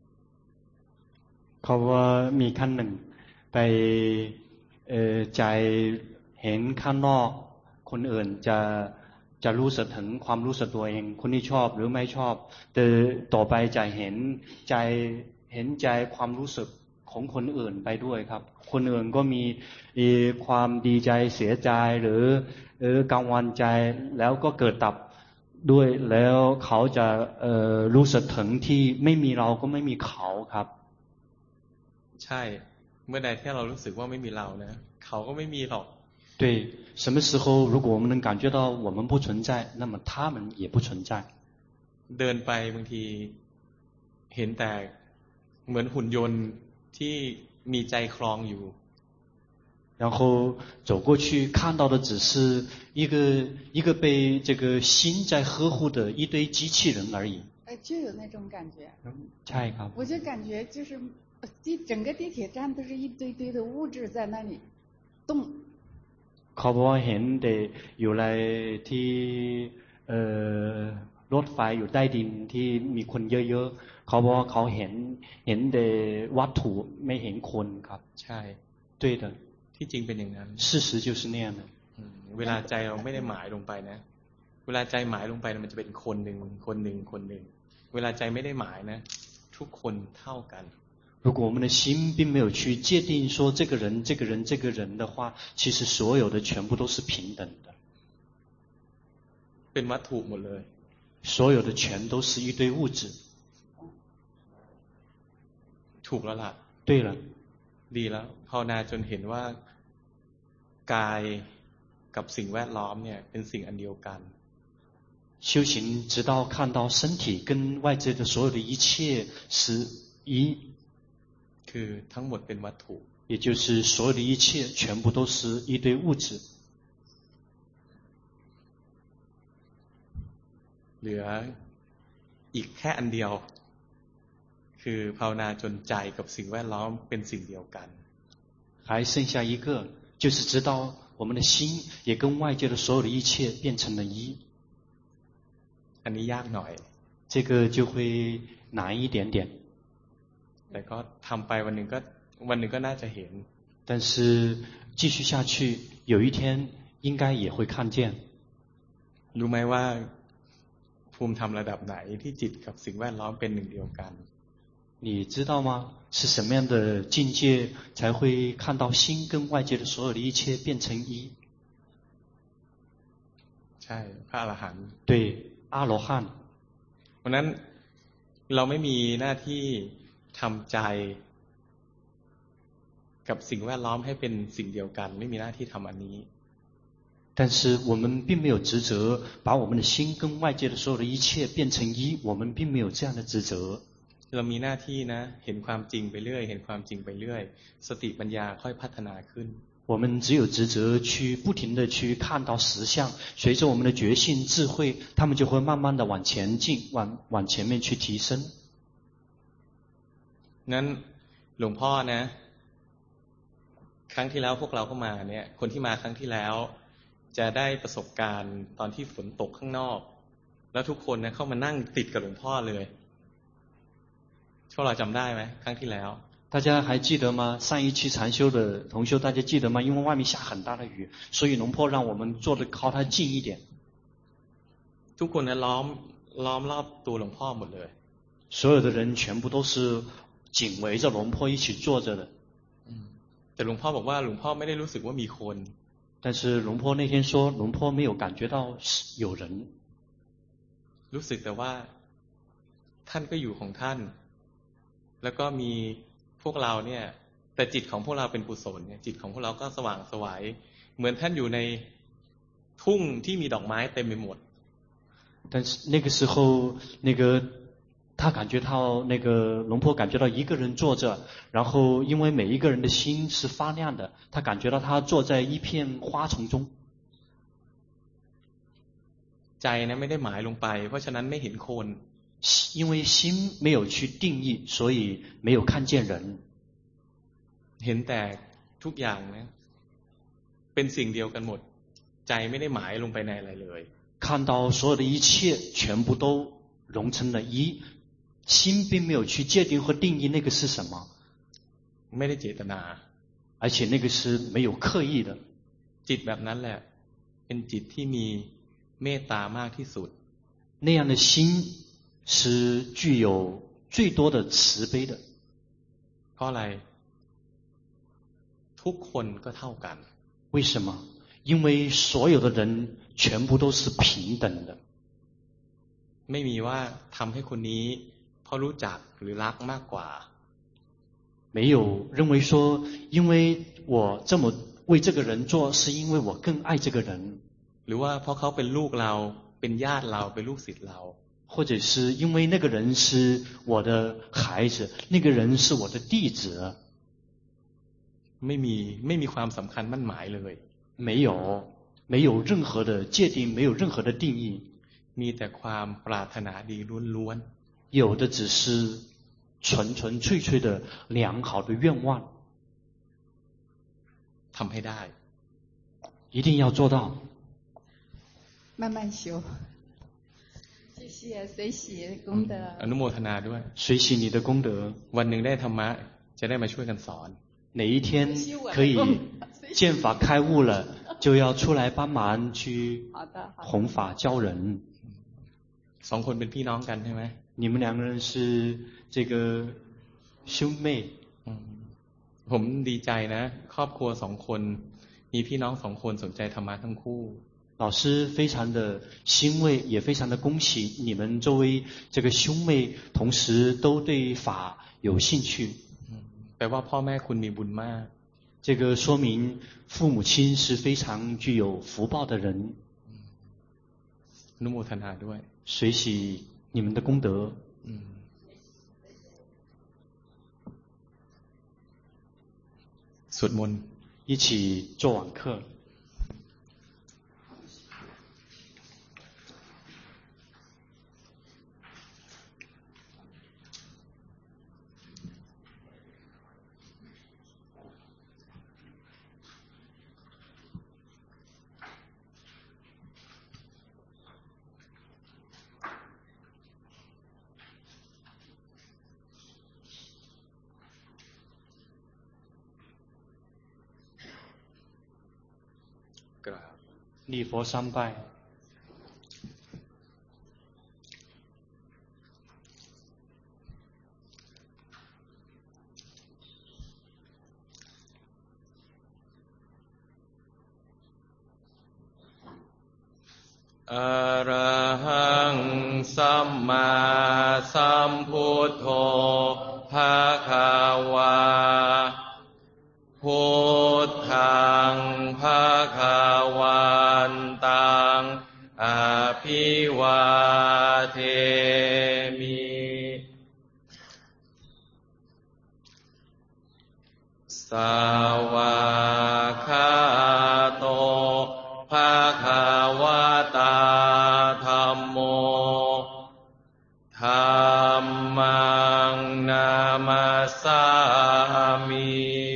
เขาว่ามีขั้นหนึ่งไปใจเห็นข้างนอกคนอื่นจะรู้สึกถึงความรู้สึกตัวเองคนที่ชอบหรือไม่ชอบแต่ต่อไปจะเห็นใจความรู้สึกของคนอื่นไปด้วยครับคนอื่นก็มีความดีใจเสียใจหรือกังวลใจแล้วก็เกิดดับด้วยแล้วเขาจะรู้สึกถึงที่ไม่มีเราก็ไม่มีเขาครับใช่เมื่อใดที่เรารู้สึกว่าไม่มีเรานะเขาก็ไม่มีหรอก对什么时候如果我们能感觉到我们不存在那么他们也不存在เดินไปบางทีเห็นแต่เหมือนหุ่นยนต์ที่มีใจคลองอยู่然后走过去看到的只是一个被这个心在呵护的一堆机器人而已就有那种感觉ใช่ครับ我就感觉就是整个地铁站都是一堆堆的物质在那里动เขาบอกว่าเห็นแต่อยู่ในที่รถไฟอยู่ใต้ดินที่มีคนเยอะๆเขาบอกว่าเขาเห็นแต่วัตถุไม่เห็นคนครับใช่对的ที่จริงเป็นอย่างนั้น事实就是那样的เวลาใจเราไม่ได้หมายลงไปนะเวลาใจหมายลงไปมันจะเป็นคนหนึ่งเวลาใจไม่ได้หมายนะทุกคนเท่ากัน如果我们的心并没有去界定说这个人的话，其实所有的全部都是平等的。 เป็นวัตถุหมดเลย所有的全都是一堆物质。 ถูกแล้วล่ะ对了ดีแล้วภาวนาจนเห็นว่ากายกับสิ่งแวดล้อมเนี่ยเป็นสิ่งอันเดียวกัน修行直到看到身体跟外界的所有的一切是一คือทั้งหมดเป็นวัตถุ也就是所有的一切全部都是一堆物质เหลืออีกแค่อันเดียวคือภาวนาจนใจกับสิ่งแวดล้อมเป็นสิ่งเดียวกัน还剩下一个就是知道我们的心也跟外界的所有的一切变成了一อันนี้ยากหน่อย这个就会难一点点แต่ก็ทำไปวันหนึ่งก็น่าจะเห็น但是继续下去有一天应该也会看见รู้ไหมว่าภูมิธรรมระดับไหนที่จิตกับสิ่งแวดล้อมเป็นหนึ่งเดียวกัน你知道吗是什么样的境界才会看到心跟外界的所有的一切变成一ใช่พระอรหันต์对阿罗汉เพราะนั้นเราไม่มีหน้าที่ทำใจกับสิ่งแวดล้อมให้เป็นสิ่งเดียวกันไม่มีหน้าที่ทำอันนี้但是我们并没有职责把我们的心跟外界的所有的一切变成一我们并没有这样的职责เรามีหน้าที่นะเห็นความจริงไปเรื่อยเห็นความจริงไปเรื่อยสติปัญญาค่อยพัฒนาขึ้น我们只有职责去不停的去看到实相随着我们的觉性智慧他们就会慢慢的往前进往前面去提升งั้นหลวงพ่อนะครั้งที่แล้วพวกเราเข้ามาเนี่ยคนที่มาครั้งที่แล้วจะได้ประสบการณ์ตอนที่ฝนตกข้างนอกแล้วทุกคนนะเข้ามานั่งติดกับหลวงพ่อเลยพวกเราจำได้ไหมครั้งที่แล้ว大家还记得吗上一期禅修的同修大家记得吗因为外面下很大的雨所以龙婆让我们坐得靠他近一点ทุกคนนะล้อมรอบตัวหลวงพ่อหมดเลย所有的人全部都是紧围着龙婆一起坐着的แต่หลวงพ่อบอกว่าหลวงพ่อไม่ได้รู้สึกว่ามีคน但是龙婆那天说龙婆没有感觉到有人รู้สึกแต่ว่าท่านก็อยู่ของท่านแล้วก็มีพวกเราเนี่ยแต่จิตของพวกเราเป็นกุศลเนี่ยจิตของพวกเราก็สว่างไสวเหมือนท่านอยู่ในทุ่งที่มีดอกไม้เต็มไปหมด但是那个时候他感觉到龙婆感觉到一个人坐着然后因为每一个人的心是发亮的他感觉到他坐在一片花丛中ใจนะไม่ได้หมายลงไปเพราะฉะนั้นไม่เห็นคน因为心没有去定义所以没有看见人เห็นแต่ทุกอย่างนะเป็นสิ่งเดียวกันหมดใจไม่ได้หมายลงไปในอะไรเลย看到所有的一切全部都融成了一心并没有去界定和定义那个是什么ไม่ได้เจตนา而且那个是没有刻意的จิตแบบนั้นแหละเป็นจิตที่มีเมตตามากที่สุด那样的心是具有最多的慈悲的เพราะอะไรทุกคนก็เท่ากัน为什么因为所有的人全部都是平等的ไม่มีว่าทำให้คนนี้เพราะรู้จักหรือรักมากกว่า没有认为说因为我这么为这个人做是因为我更爱这个人หรือว่าเพราะเขาเป็นลูกเราเป็นญาติเราเป็นลูกศิษย์เรา或者是因为那个人是我的孩子那个人是我的弟子ไม่มีความสำคัญมั่นหมายเลย没有任何的界定没有任何的定义มีแต่ความปรารถนาดีล้วนๆ有的只是纯纯粹粹的良好的愿望ทำให้ได้一定要做到。 慢慢修。谢谢随喜功德。 อนุโมทนาด้วย随喜你的功德。 วันหนึ่งได้ธรรมะจะได้มาช่วยกันสอน哪一天可以见法开悟了，就要出来帮忙去弘法教人。 2คนเป็นพี่น้องกันใช่ไหม你们2个人是这个兄妹。 ผมดีใจนะครอบครัว2คนมีพี่น้อง2คนสนใจธรรมะทั้งคู่老师非常的欣慰，也非常的恭喜你们作为这个兄妹，同时都对法有兴趣。 แปลว่าพ่อแม่คุณมีบุญมาก这个说明父母亲是非常具有福报的人。 อนุโมทนาด้วย随喜你们的功德。 สวดมนต์一起做晚课。礼佛3拜。 อะระหังสัมมาสัมพุทโธภะคะวาพุทธังภะคะวันตังอะภิวาเทมิสวากขาโตภะคะวะตาธัมโมธัมมังนามัสสามิ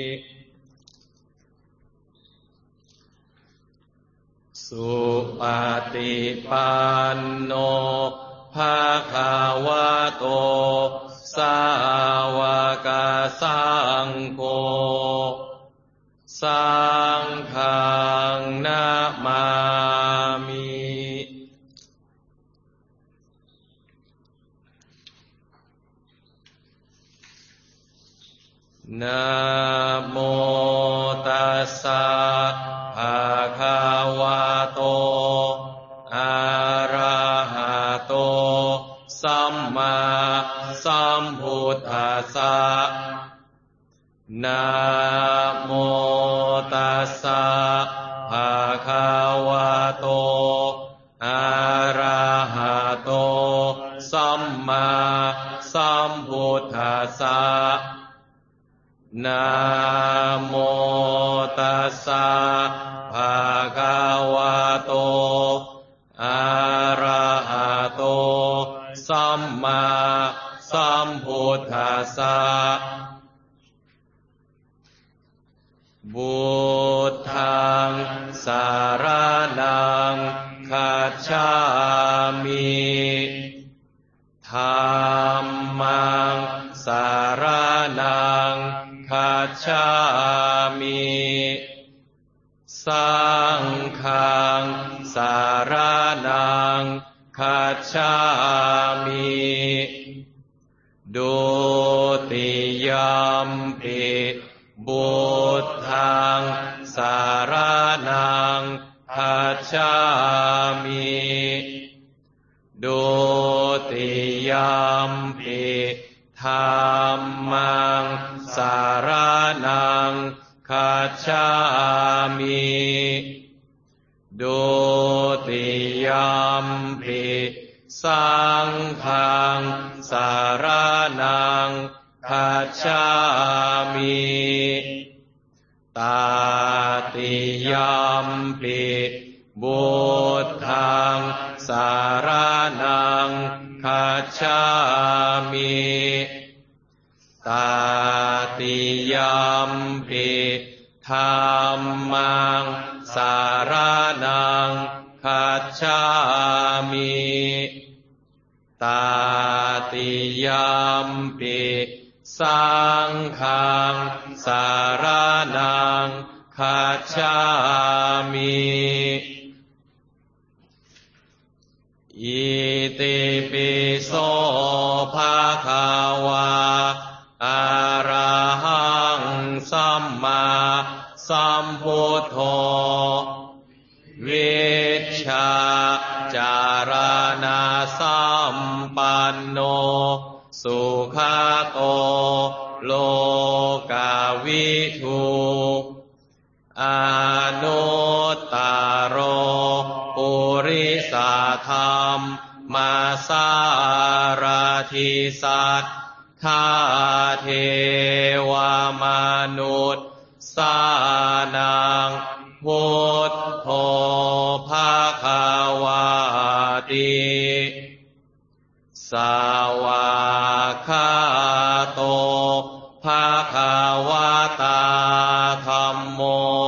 สุปฏิปันโนภะคะวะโตสาวกสังโฆสังฆังนะมามินะโมตัสสะภะคะวะโตอะระหะโตสัมมาสัมพุทธัสสะนะโมตัสสะภะคะวะโตอะระหะโตสัมมาสัมพุทธัสสะนะโมตัสสะภะคะวะโตอะระหะโตสัมมาสัมพุทธัสสะบุตตังสารนังคัจฉามิธัมมังสารนังคัจฉามิสังฆังสารนังคัจฉามิดุติยัมปิบุตตังสารนังคัจฉามิดุติยัมปิธัมมังสารนังคัจฉามิดุติยัมปิสังฆังสารนังคัจฉามิตาติยัมปิบุตตังสารนังคัจฉามิตาติยัมปิธัมมังสารนังคัจฉามิตาติยัมปิสังฆังสารนังคัจฉามิอิติปิโสภะคะวะอะระหังสัมมาสัมพุทโธวิชชาจารณะสัมปันโนสุขโตโลกวิทูอนุตตโรปุริสธรรมมาสารถิสัทธาเทวมนุษย์สานังพุทโธภคะวะติสาวกขาโตภคะวะตาธัมโม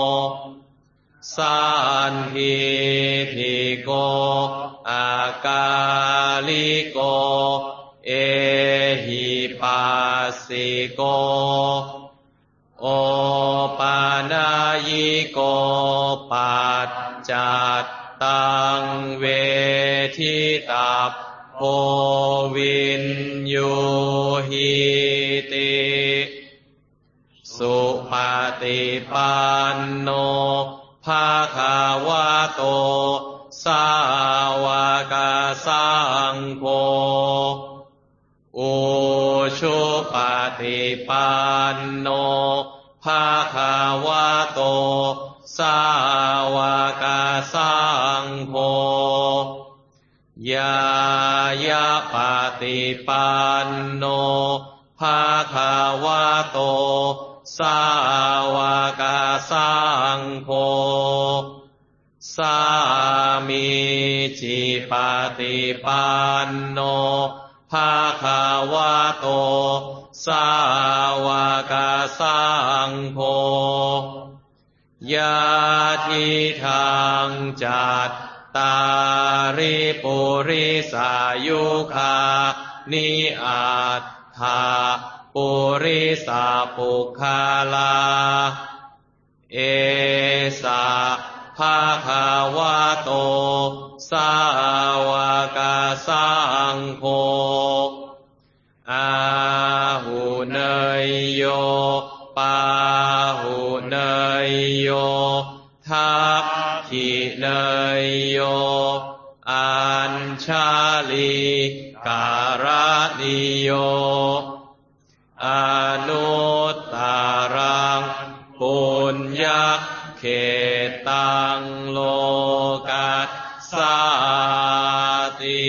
สันทิฏฐิโกอากาลิโกเอหิปัสสิโกโอปานายิโกปัจจัตตังเวทิตาโพวินยูหิติสุปฏิปันโนภะคะวะโตสาวกสังโฆอุชุปฏิปันโนภะคะวะโตสาวกสังโฆยายะปฏิปันโนภะคะวะโตสาวกสังโฆสามิจิปฏิปันโนภะคะวะโตสาวกสังโฆยะทิทางจัตตาริปุริสายุคานิอัตถาปุริสาปุคาลาเอสะภะคะวะโตสาวกสังโฆอาหุเนยโยปาหุเนยโยทัพขิเนยโยอัญชาลีการณิโยอนุตตรังปุญญเขตังโลกัสสาติ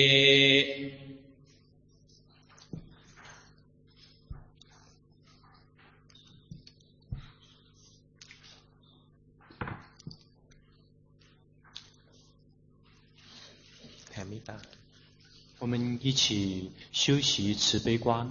แผ่เมตตา我们一起修习慈悲观。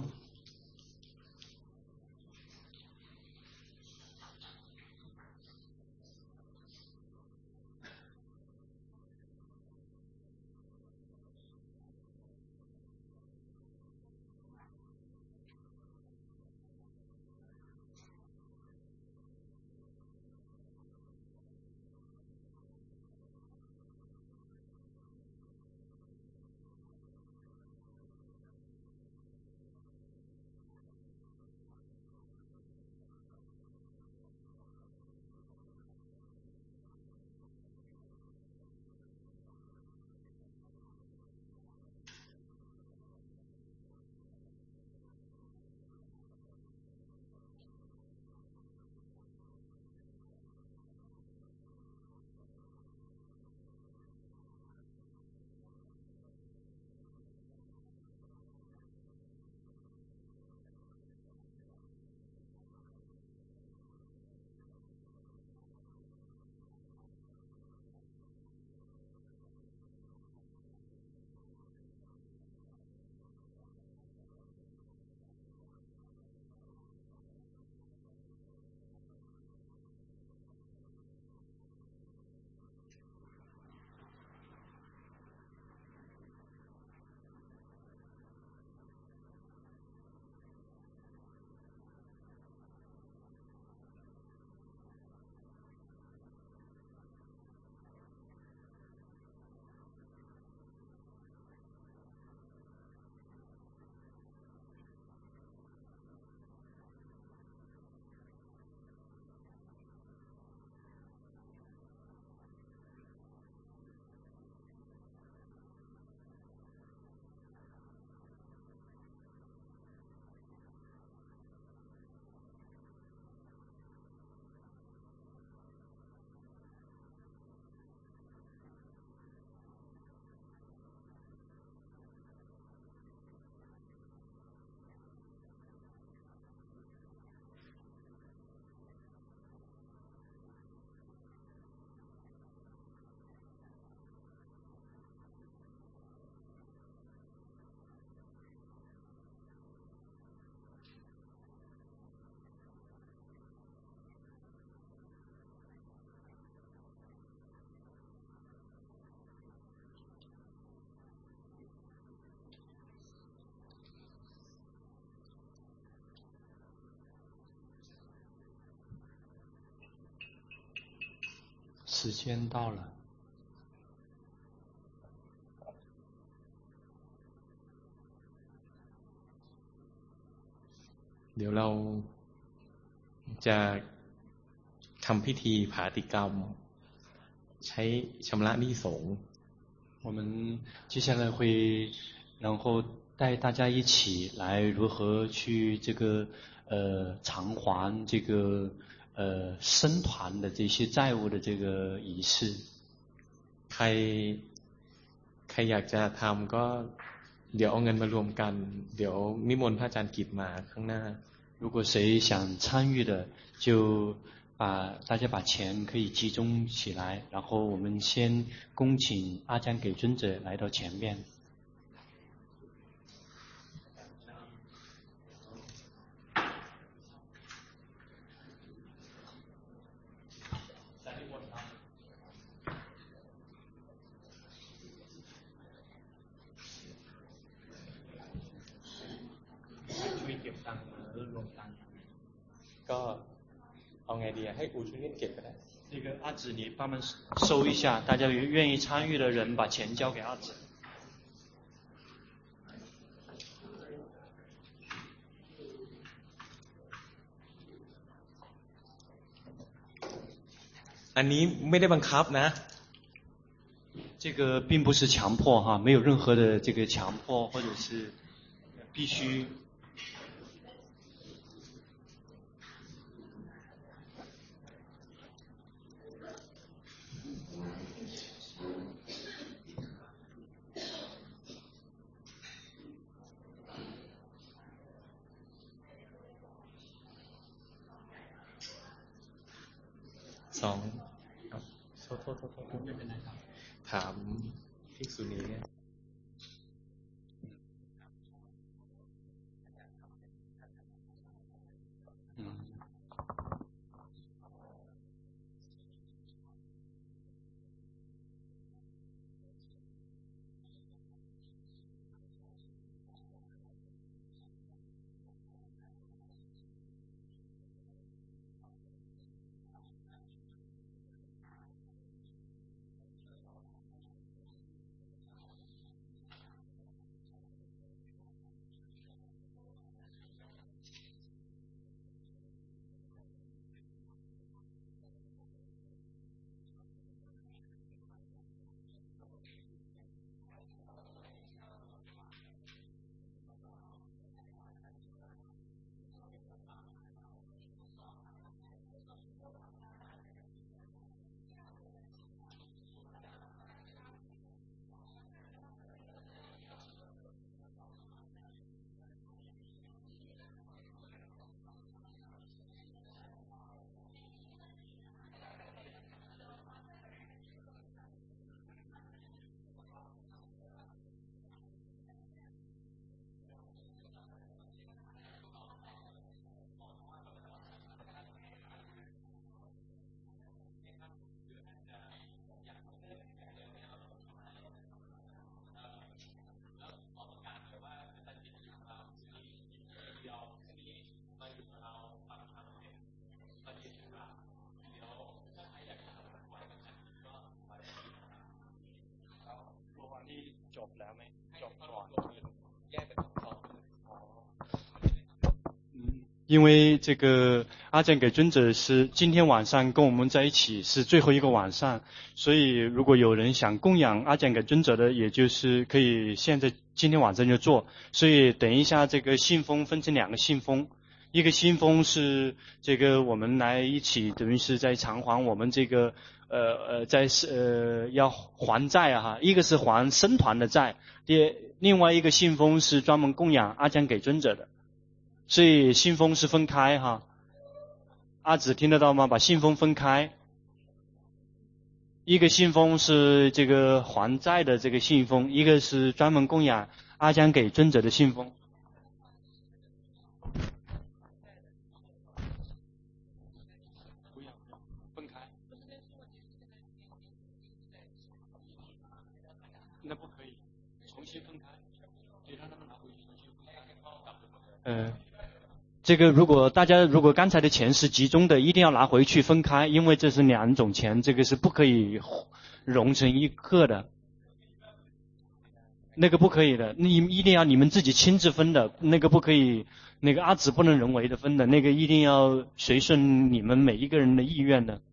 时间到了。 เดี๋ยวเราจะทำพิธีผาติกรรมใช้ชำระหนี้สงฆ์我们接下来会然后带大家一起来如何去这个偿还这个僧团的这些债务的这个仪式。 ใครอยากจะทำก็เดี๋ยวเอาเงินมารวมกันเดี๋ยวนิมนต์พระอาจารย์กิจมาข้างหน้า如果谁想参与的就大家把钱可以集中起来，然后我们先恭请阿姜给尊者来到前面。 ก็เอาไงดีให้อูช่วยเก็บก็ได้这个阿紫你帮忙收一下，大家愿意参与的人把钱交给阿紫。 อันนี้ไม่ได้บังคับนะ这个并不是强迫哈，没有任何的这个强迫或者是必须。 สองโทษไม่เป็นไรครับถามภิกษุณีเนี่ย因为这个阿姜给尊者是今天晚上跟我们在一起是最后一个晚上，所以如果有人想供养阿姜给尊者的，也就是可以今天晚上就做。所以等一下这个信封分成两个信封，一个信封是这个我们来一起等于是在偿还我们这个要还债哈，一个是还僧团的债，另外一个信封是专门供养阿姜给尊者的。所以信封是分开哈，阿紫听得到吗？把信封分开，一个信封是这个还债的这个信封，一个是专门供养阿姜给尊者的信封。不要分开，那不可以，重新分开，得让他们拿回去重新分开。 这个如果刚才的钱是集中的，一定要拿回去分开，因为这是两种钱，这个是不可以融成一个的。那个不可以的，你一定要你们自己亲自分的，那个不可以，那个阿紫不能人为的分的，那个一定要随顺你们每一个人的意愿的。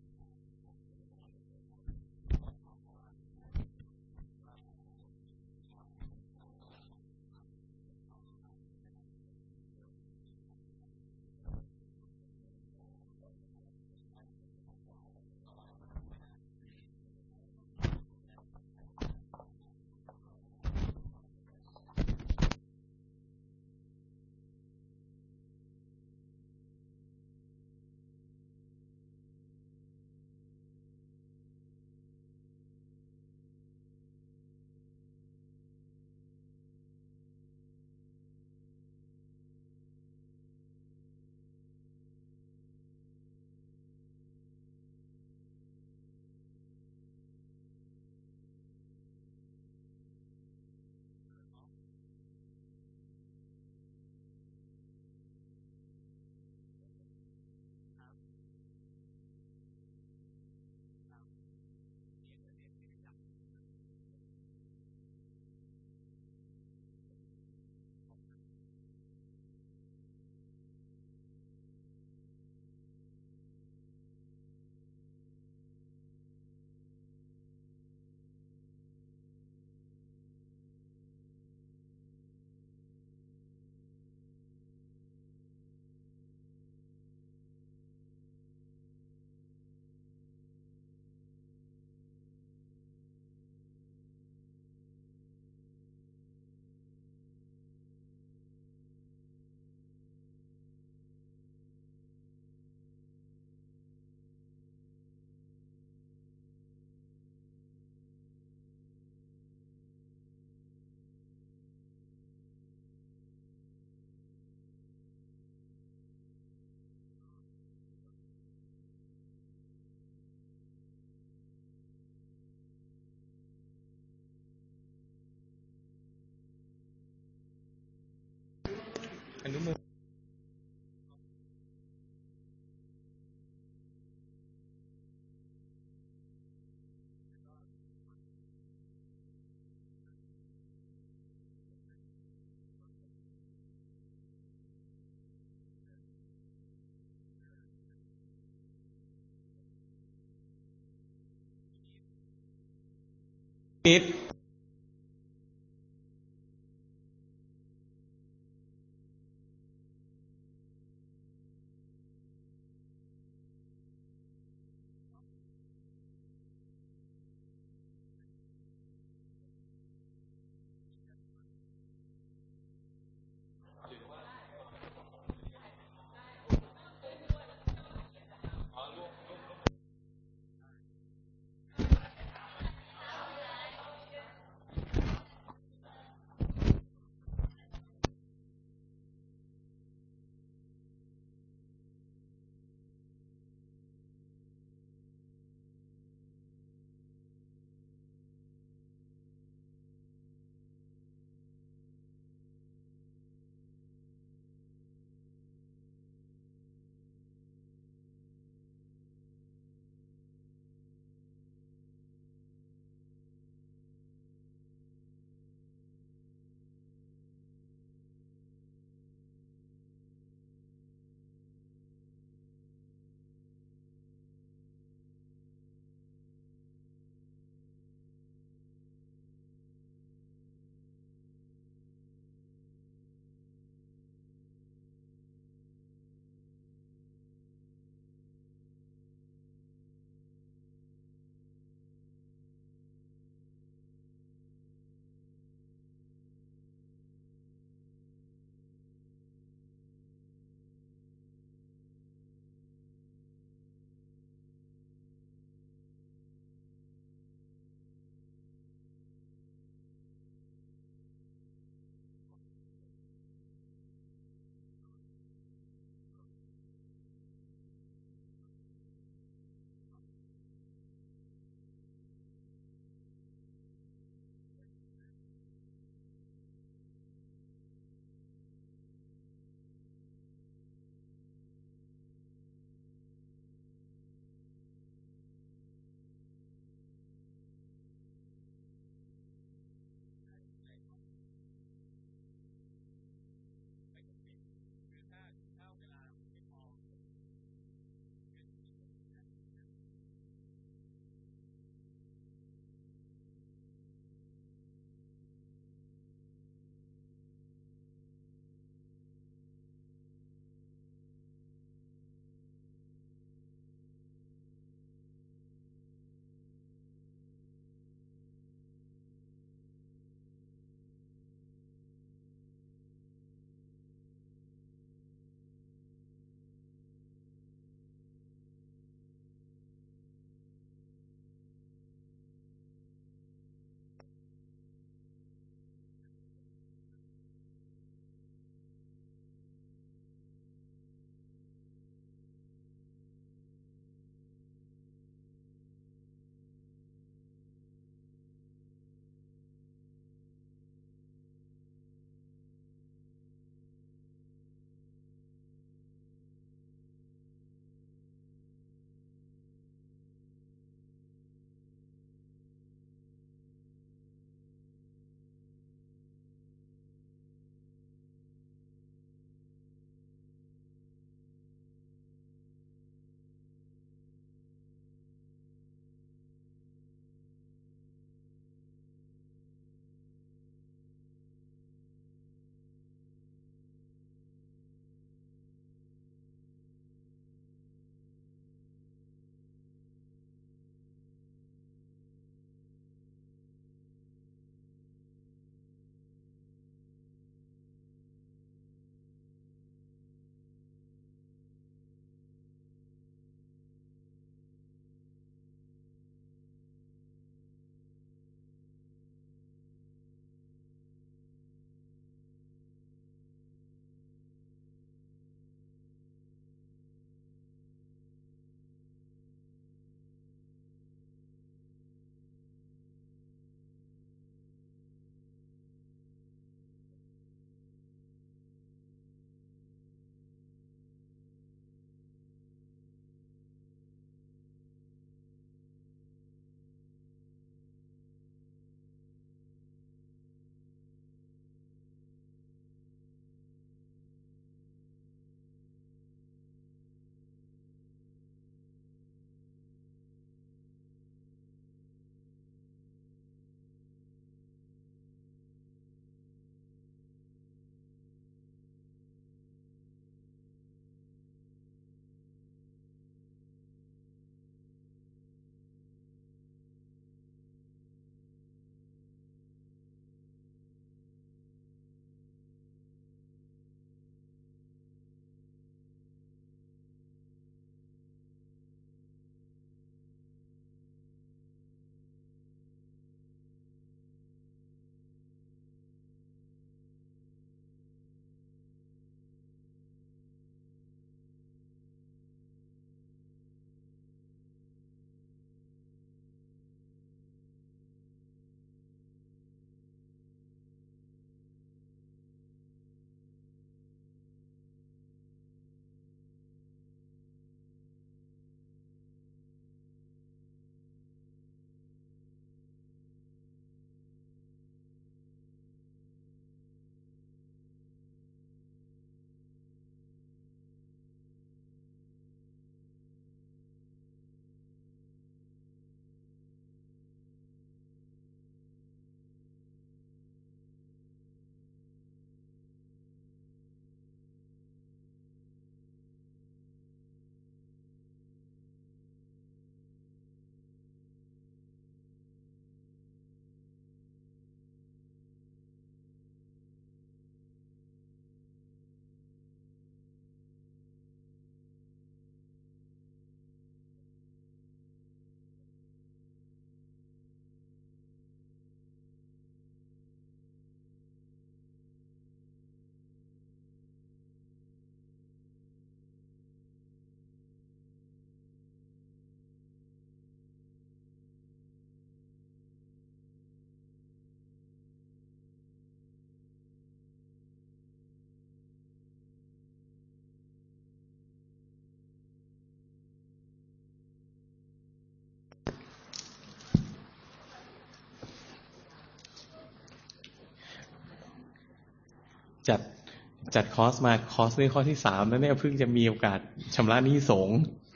จัดคอร์สมาคอร์สนี้ข้อที่3แล้วเนี่ยเพิ่งจะมีโอกาสชำระหนี้สงฆ์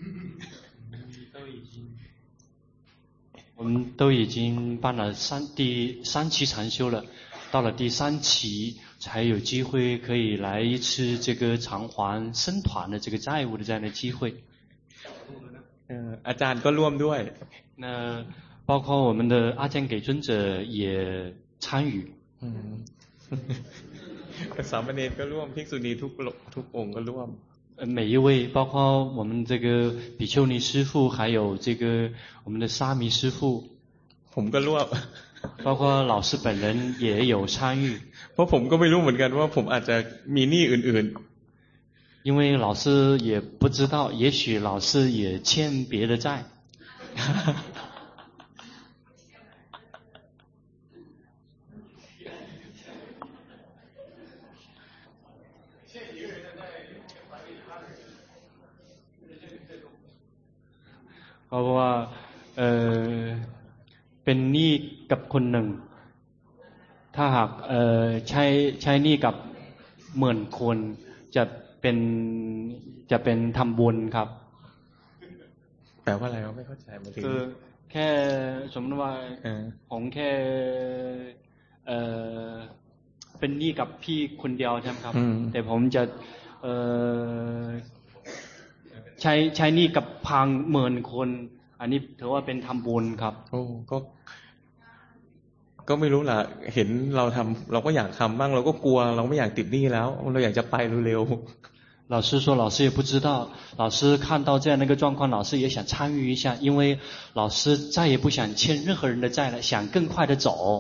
我们都已经办了第三期禅修了，到了第3期才有机会可以来一次这个偿还僧团的这个债务的这样的机会。 อาจารย์ก็ร่วมด้วย那包括我们的阿姜给尊者也参与。 สามเณรก็ร่วมภิกษุณีทุกองค์ก็ร่วม每一位，包括我们这个比丘尼师父，还有这个我们的沙弥师父， ผมก็ร่วม包括老师本人也有参与。 เพราะผมก็ไม่รู้เหมือนกันว่าผมอาจจะมีหนี้อื่นๆ因为老师也不知道，也许老师也欠别的债。เพราะว่าเป็นหนี้กับคนหนึ่งถ้าหากใช้หนี้กับ10,000 คนจะเป็นทำบุญครับแปลว่าอะไรวะไม่เข้าใจมาถึงคือแค่สมมติว่าผมแค่เป็นหนี้กับพี่คนเดียวใช่ไหมครับแต่ผมจะใช้หนี้กับ10,000 คนอันนี้ถือว่าเป็นทำบุญครับโอ้ก็ไม่รู้ล่ะเห็นเราทำเราก็อยากทำบ้างเราก็กลัวเราไม่อยากติดหนี้แล้วเราอยากจะไปเร็วๆ老师说老师也不知道老师看到这样的一个状况老师也想参与一下因为老师再也不想欠任何人的债了想更快的走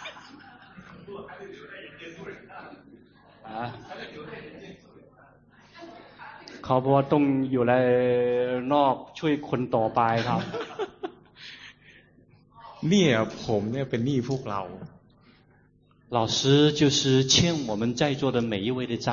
เขาบอกว่าต้องอยู่ในนอกช่วยคนต่อไปครับเนี่ยผมเนี่ยเป็นหนี้พวกเรา老师就是欠我们在座的每一位的债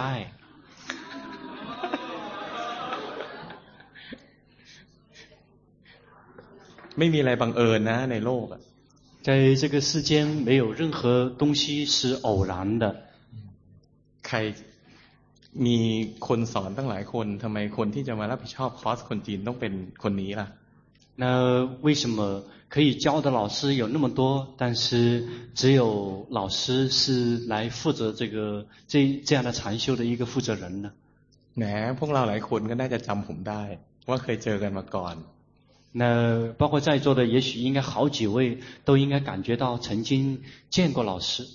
ไม่มีอะไรบังเอิญนะในโลก在这个世间没有任何东西是偶然的ใครมีคนสอนตั้งหลายคนทำไมคนที่จะมารับผิดชอบคอร์สคนจีนต้องเป็นคนนี้ล่ะ那为什么可以教的老师有那么多但是只有老师是来负责这样的禅修的一个负责人呢แหมพวกเราหลายคนก็น่าจะจำผมได้ว่าเคยเจอกันมาก่อน那包括在座的也许应该好几位都应该感觉到曾经见过老师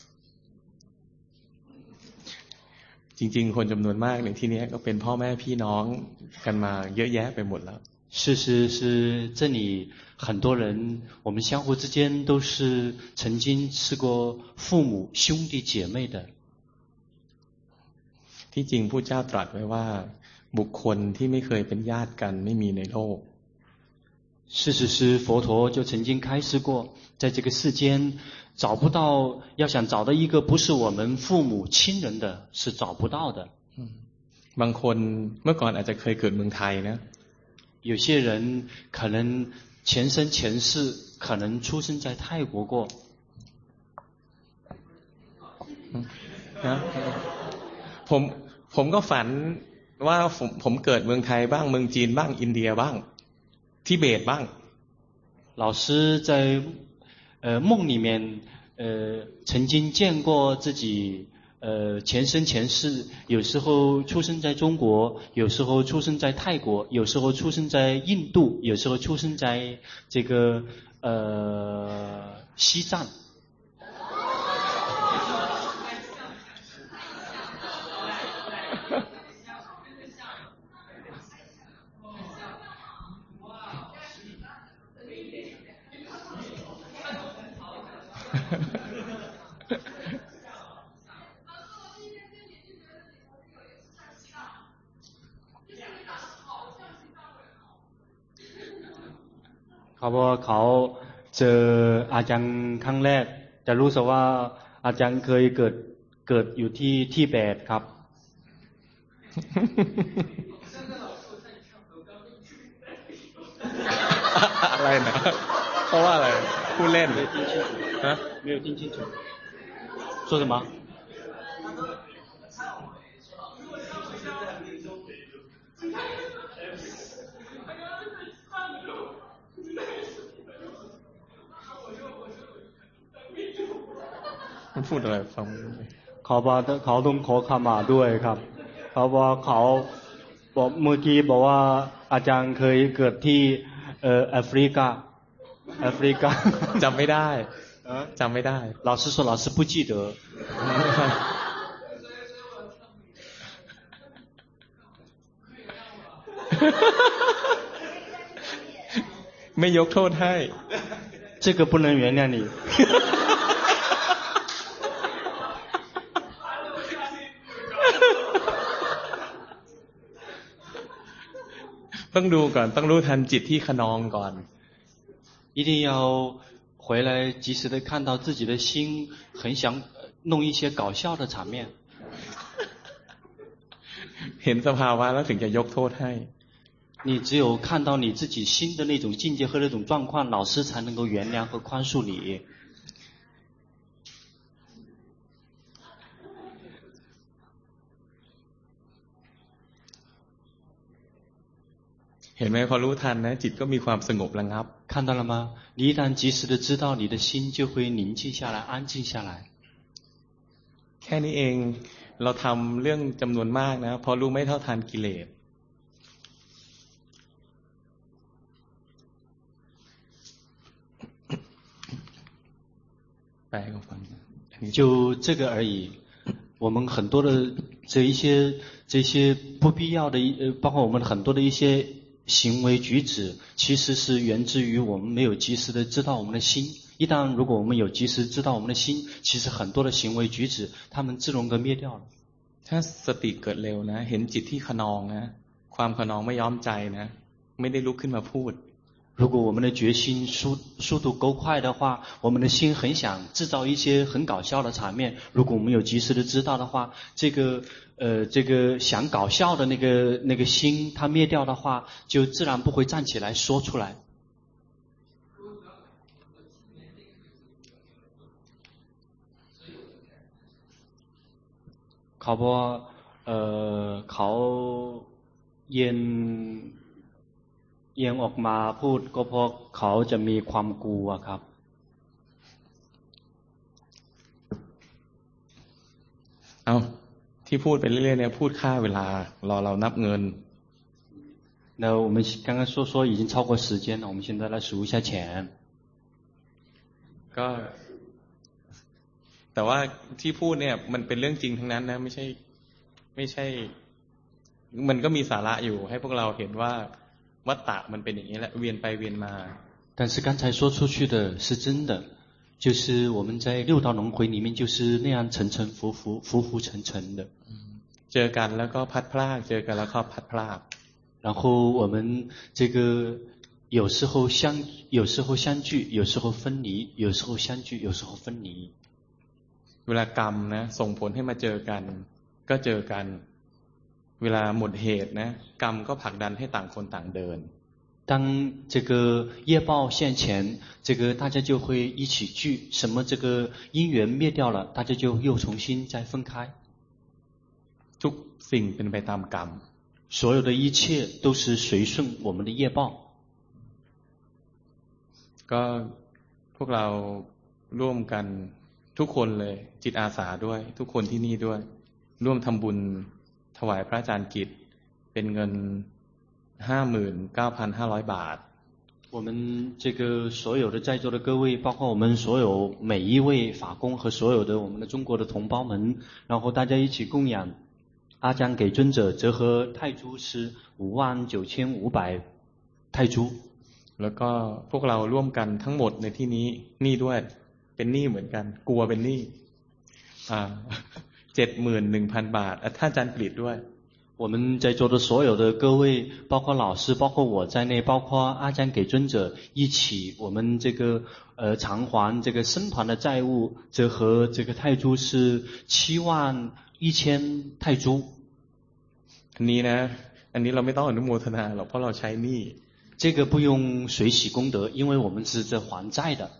จริงๆคนจำนวนมากในที่นี้ก็เป็นพ่อแม่พี่น้องกันมาเยอะแยะไปหมดแล้ว事实是这里很多人我们相互之间都是曾经是过父母兄弟姐妹的ที่จริงพุทธเจ้าตรัสไว้ว่าบุคคลที่ไม่เคยเป็นญาติกันไม่มีในโลก事实是佛陀就曾经开示过在这个世间找不到要想找到一个不是我们父母亲人的是找不到的บางคนเมื่อก่อนอาจจะเคยเกิดเมืองไทยนะ有些人可能前生前世可能出生在泰国过ผมก็ฝันว่าผมเกิดเมืองไทยบ้างเมืองจีนบ้างอินเดียบ้างทิเบตบ้าง老师在梦里面曾经见过自己前生前世有时候出生在中国有时候出生在泰国有时候出生在印度有时候出生在这个西藏เขาบอกเขาเจออาจารย์ครั้งแรกจะรู้สึกว่าอาจารย์เคยเกิดอยู่ที่ทิเบตครับอะไรนะเพราะว่าอะไรพูดเล่นฮะ没有听清楚说什么พูดอะไรฟังไม่รู้เลยเขาต้องขอขมาด้วยครับเพราะว่าเขาบอกเมื่อกี้บอกว่าอาจารย์เคยเกิดที่แอฟริกาจำไม่ได้จำไม่ได้老师说老师不记得ไม่ยกโทษให้这个不能原谅你ต้องดูก่อนต้องรู้ทันจิตที่ขนองก่อน一定要回来及时的看到自己的心很想弄一些搞笑的场面เห็นสภาวะแล้วถึงจะยกโทษให้你只有看到你自己心的那种境界和那种状况，老师才能够原谅和宽恕你。 เห็นไหมพอรู้ทันนะจิตก็มีความสงบระงับ看到了吗？你一旦及时的知道，你的心就会宁静下来，安静下来。 แค่นี้เองเราทำเรื่องจำนวนมากนะพอรู้ไม่เท่าทันกิเลสแปลให้ฟัง就这个而已。我们很多的这些不必要的，包括我们很多的一些行为举止，其实是源自于我们没有及时的知道我们的心。一旦如果我们有及时知道我们的心，其实很多的行为举止，它们自动地灭掉了。 ถ้าสติเกิดเร็วนะเห็นจิตที่ขนองนะความขนองไม่ยอมใจนะไม่ได้ลุกขึ้นมาพูด如果我们的决心速度够快的话，我们的心很想制造一些很搞笑的场面。如果我们有及时的知道的话，这个想搞笑的那个心，它灭掉的话，就自然不会站起来说出来。เขาบอกเขาเอียงออกมาพูดก็เพราะเขาจะมีความกลัวครับเอาที่พูดไปเรื่อยๆเนี่ยพูดค่าเวลารอเรานับเงิน那我们刚刚说已经超过时间了，我们现在来数一下钱。 ก็แต่ว่าที่พูดเนี่ยมันเป็นเรื่องจริงทั้งนั้นนะไม่ใช่มันก็มีสาระอยู่ให้พวกเราเห็นว่าวัฏฏะมันเป็นอย่างนี้แหละเวียนไปเวียนมา但是刚才说出去的是真的，就是我们在六道轮回里面就是那样沉沉浮浮沉沉的。 เจอกันแล้วก็พัดพรากเจอกันแล้วก็พัดพราก然后我们这个有时候相聚，有时候分离，有时候相聚，有时候分离。 เวลากรรมนะส่งผลให้มาเจอกันก็เจอกันเวลาหมดเหตุนะกรรมก็ผลักดันให้ต่างคนต่างเดิน当这个业报现前，这个大家就会一起聚，什么这个因缘灭掉了，大家就又重新再分开。 ทุกสิ่งเป็นไปตามกรรม所有的一切都是随顺我们的业报。 ก็พวกเราร่วมกันทุกคนเลยจิตอาสาด้วยทุกคนที่นี่ด้วยร่วมทำบุญถวายพระอาจารย์กิจเป็นเงิน 59,500 บาท我们这个所有的在座的各位，包括我们所有每一位法公和所有的我们的中国的同胞们，然后大家一起供养阿姜给尊者，折合泰铢是59,500泰铢。 แล้วก็พวกเราร่วมกันทั้งหมดในที่นี้นี่ด้วยเป็นหนี้เหมือนกันกลัวเป็นหนี้71,000 บาทท่านอาจารย์กฤษด้วย我们在座的所有的各位，包括老师，包括我在内，包括阿姜给尊者一起，我们这个偿还这个僧团的债务，折合这个泰铢是71,000泰铢。 อันนี้เราไม่ต้องอนุโมทนาหรอกเพราะเราใช้หนี้这个不用随喜功德，因为我们是在还债的。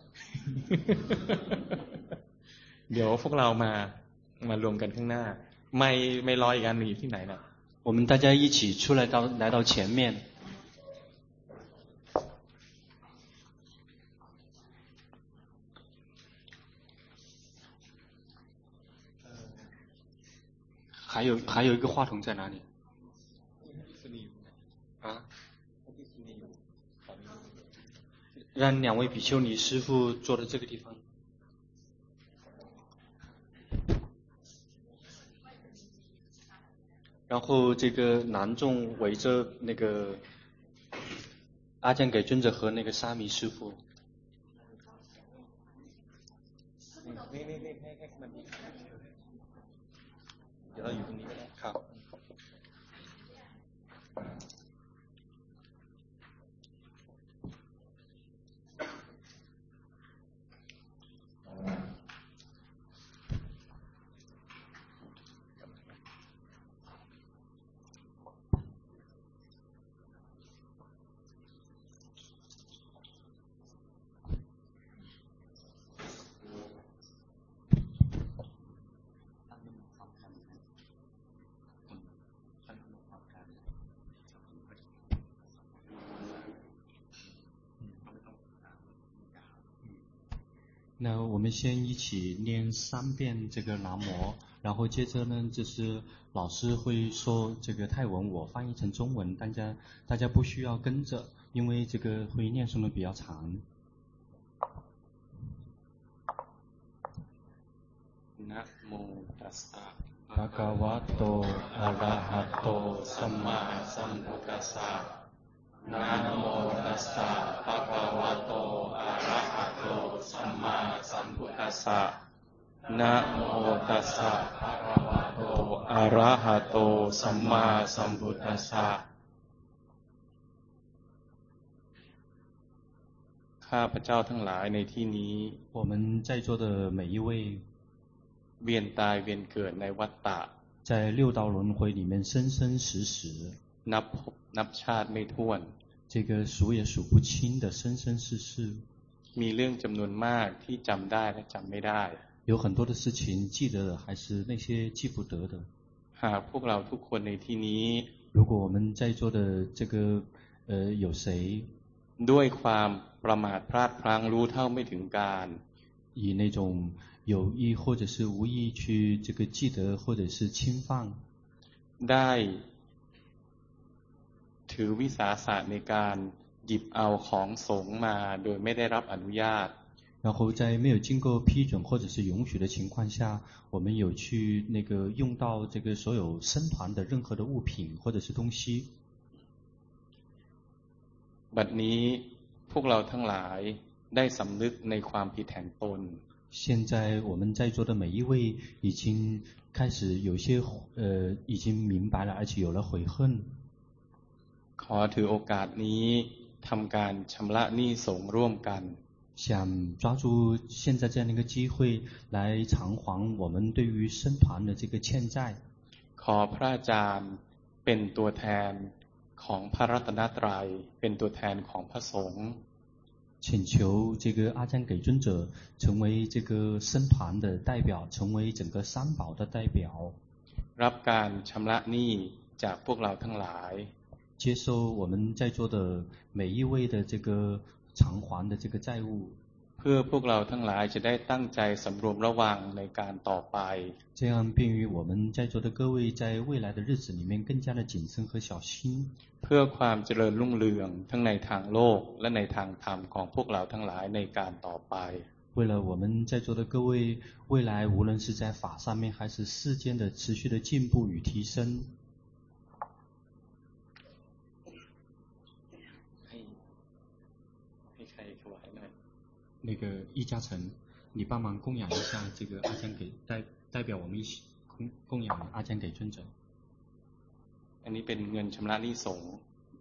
เดี๋ยวพวกเรามารวมกันข้างหน้าไม่รออีกอันนึงอยู่ที่ไหนนะ我们大家一起出来来到前面。 还有一个话筒在哪里？啊？让两位比丘尼师父坐在这个地方。然后这个男众围着那个阿姜给尊者和那个沙弥师父。เดี๋ยวเราอยู่ตรงนี้ก็ได้ครับ那我们先一起念3遍这个南无，然后接着呢，就是老师会说这个泰文，我翻译成中文，大家不需要跟着，因为这个会念诵的比较长。นะโมตัสสะภะคะวะโตอะระหะโตสัมมาสัมพุทธัสสะนะโมตัสสะภะคะวะโตอะระหะโตสัมมาสัมพุทธัสสะนะโมตัสสะภะคะวะโตอะระหะโตสัมมาสัมพุทธัสสะข้าพเจ้าทั้งหลายในที่นี้我们在座的每一位เวียนตายเวียนเกิดในวัฏฏะ在六道轮回里面生生死死นับภพนับชาติไม่ถ้วน这个数也数不清的生生世世มีเรื่องจำนวนมากที่จำได้และจำไม่ได้有很多的事情记得的还是那些记不得的หากพวกเราทุกคนในที่นี้如果我们在座的这个有谁ด้วยความประมาทพลาดพลั้งรู้เท่าไม่ถึงการ以那种有意或者是无意去这个记得或者是侵犯ได้ถือวิสาสะในการหยิบเอาของสงฆ์มาโดยไม่ได้รับอนุญาต然后在没有经过批准或者是允许的情况下我们有去那个用到这个所有僧团的任何的物品或者是东西บัดนี้พวกเราทั้งหลายได้สำนึกในความผิดแห่งตน现在我们在座的每一位已经开始有些已经明白了而且有了悔恨ขอถือโอกาสนี้ทำการชำระหนี้สงฆ์ร่วมกัน想抓住现在这样的一个机会来偿还我们对于僧团的这个欠债ขอพระอาจารย์เป็นตัวแทนของพระรัตนตรัยเป็นตัวแทนของพระสงฆ์请求这个阿姜给尊者成为这个僧团的代表成为整个三宝的代表รับการชำระหนี้จากพวกเราทั้งหลาย接受我们在座的每一位的这个偿还的这个债务เพื่อพวกเราทั้งหลายจะได้ตั้งใจสำรวมระวังในการต่อไป这样便于我们在座的各位在未来的日子里面更加的谨慎和小心เพื่อความเจริญรุ่งเรืองทั้งในทางโลกและในทางธรรมของพวกเราทั้งหลายในการต่อไป为了我们在座的各位未来无论是在法上面还是世间的持续的进步与提升那个易嘉诚你帮忙供养一下这个阿姜给代表我们一起供养阿姜给尊者อันนี้เป็นเงินชำระหนี้สงฆ์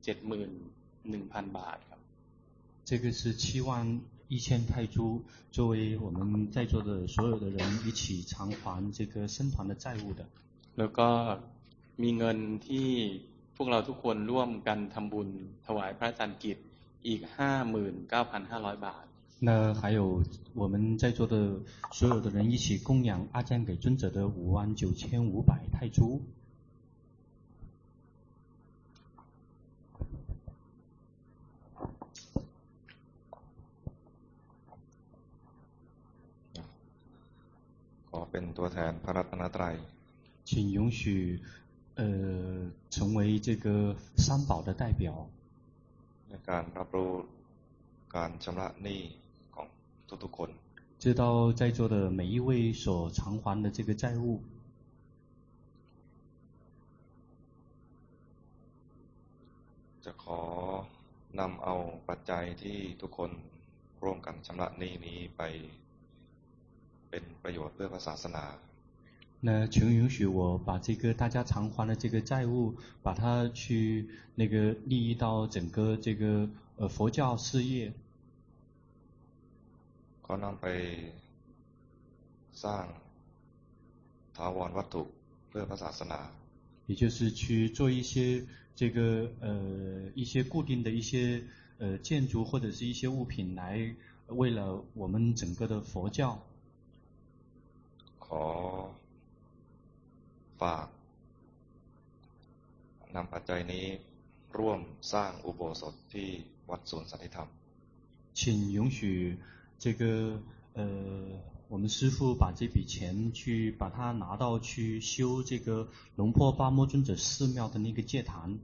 71,000 บาทครับ这个是71000泰铢作为我们在座的所有的人一起偿还这个僧团的债务的แล้วก็มีเงินที่พวกเราทุกคนร่วมกันทำบุญถวายพระอาจารย์กิจอีก 59,500 บาท那还有我们在座的所有的人一起供养阿姜给尊者的59500泰铢ขอเป็นตัวแทนพระรัตนตรัย请允许成为这个三宝的代表。 ในการรับรู้การชำระหนี้ของทุกๆคน知道在座的每一位所偿还的这个债务。 จะขอนำเอาปัจจัยที่ทุกคนร่วมกันชำระหนี้นี้ไปเป็นประโยชน์เพื่อศาสนา那请允许我把这个大家偿还的这个债务，把它去那个利益到整个这个佛教事业。 ก็นำไปสร้างถาวรวัตถุเพื่อศาสนา也就是去做一些这个一些固定的一些建筑或者是一些物品来为了我们整个的佛教。 ขอฝากนำปัจจัยนี้ร่วมสร้างอุโบสถที่วัดสวนสันติธรรม请允许这个我们师父把这笔钱去把它拿到去修这个龙坡巴摩尊者寺庙的那个戒坛。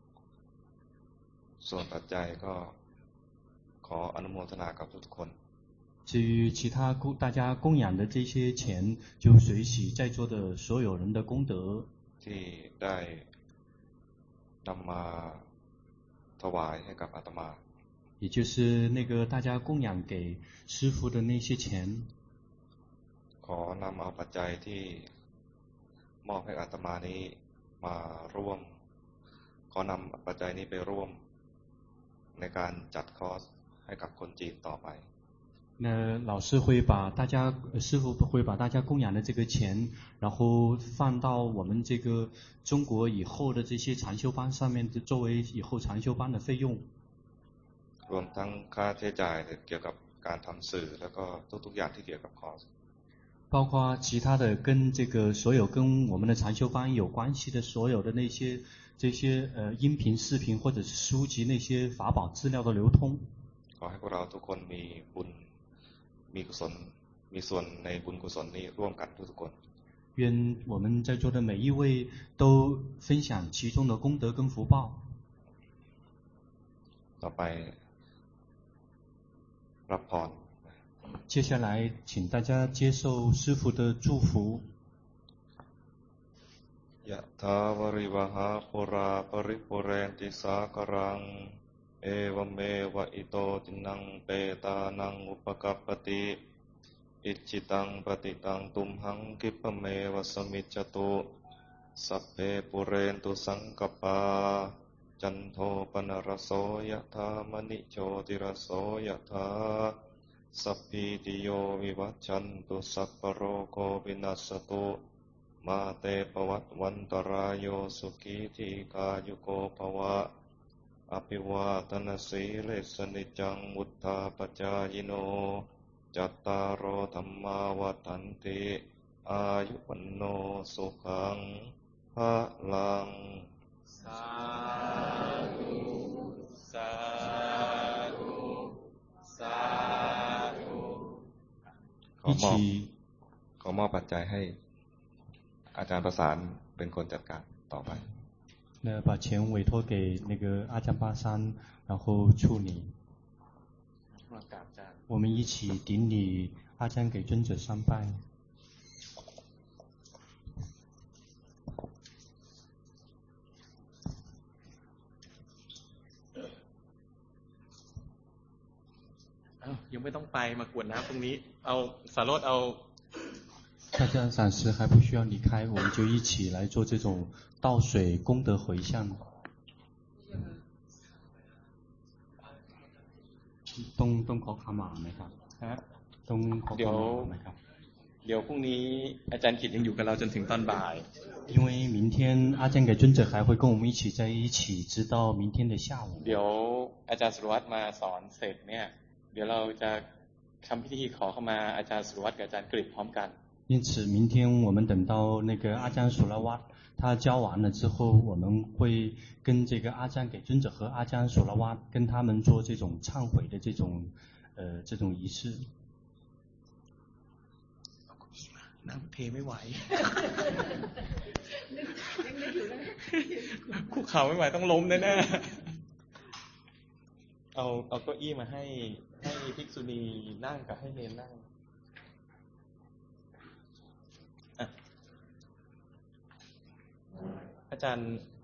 ส่วนปัจจัยก็ขออนุโมทนากับทุกคน至于其他大家供养的这些钱，就随喜在座的所有人的功德。 ที่ได้นำมาถวายให้กับอาตมา也就是那个大家供养给师父的那些钱。 ขอนำเอาปัจจัยที่มอบให้อาตมานี้มาร่วมขอนำปัจจัยนี้ไปร่วมในการจัดคอร์สให้กับคนจีนต่อไป那老师会把大家师父会把大家供养的这个钱，然后放到我们这个中国以后的这些禅修班上面，作为以后禅修班的费用。 รวมทั้งค่าใช้จ่ายเกี่ยวกับการทำสื่อแล้วก็ทุกๆอย่างที่เกี่ยวกับคอร์ส包括其他的跟这个所有跟我们的禅修班有关系的所有的那些这些音频、视频或者是书籍那些法宝资料的流通。 ขอให้พวกเราทุกคนมีบุญมีกุศลมีส่วนในบุญกุศลนี้ร่วมกันทุกคน愿我们在座的每一位都分享其中的功德跟福报。 ต่อไปรับพร接下来请大家接受师父的祝福。 ยะถาวริวหาปุราปริปุเรนติสากรังเอวเมวะอิโตตินังเปตานังอุปกัปปติอิจิตังปฏิตังตุมหังคิปเมวะสมิจจตุสัพเพปุเรนตุสังกปาจันโทปนรโสยะถามณิโชติรโสยะถาสัพพิติโยวิวัชชันตุสัพพโรโควินัสสตุมาเตปวัตวันตรายโยสุขีทีกายุโกภวะอภิวาทนาสีเลสนิจังมุทธาปจายโนจัตตารโอธัมมาวัฏันติอายุวันโนสุขังภะลังสาธุสาธุสาธุขอมอบปัจจัยให้อาจารย์ประสานเป็นคนจัดการต่อไป那把钱委托给那个阿江巴山，然后处理。我们一起顶礼阿江给尊者三拜。 ยังไม่ต้องไปมากวดน้ำตรงนี้เอาสารโรจน์เอา大家暂时还不需要离开，我们就一起来做这种倒水功德回向。ต้องขอขมาไหมครับต้องขอขมาไหมครับเดี๋ยวพรุ่งนี้อาจารย์ขิดยังอยู่กับเราจนถึงตอนบ่าย因为明天阿江给尊者还会跟我们一起在一起，直到明天的下午。 เดี๋ยวอาจารย์สุรวัตรมาสอนเสร็จเนี่ยเดี๋ยวเราจะทำพิธีขอเข้ามาอาจารย์สุรวัตรกับอาจารย์กฤษพร้อมกัน因此明天我们等到那个阿江苏拉瓦他教完了之后，我们会跟这个阿江给尊者和阿江苏拉瓦跟他们做这种忏悔的这种仪式。 นั่งเทไม่ไหวคุกเข่าไม่ไหวต้องล้มแน่ๆเอาเก้าอี้มาให้ภิกษุณีนั่งกับให้เนรนั่งอาจารย์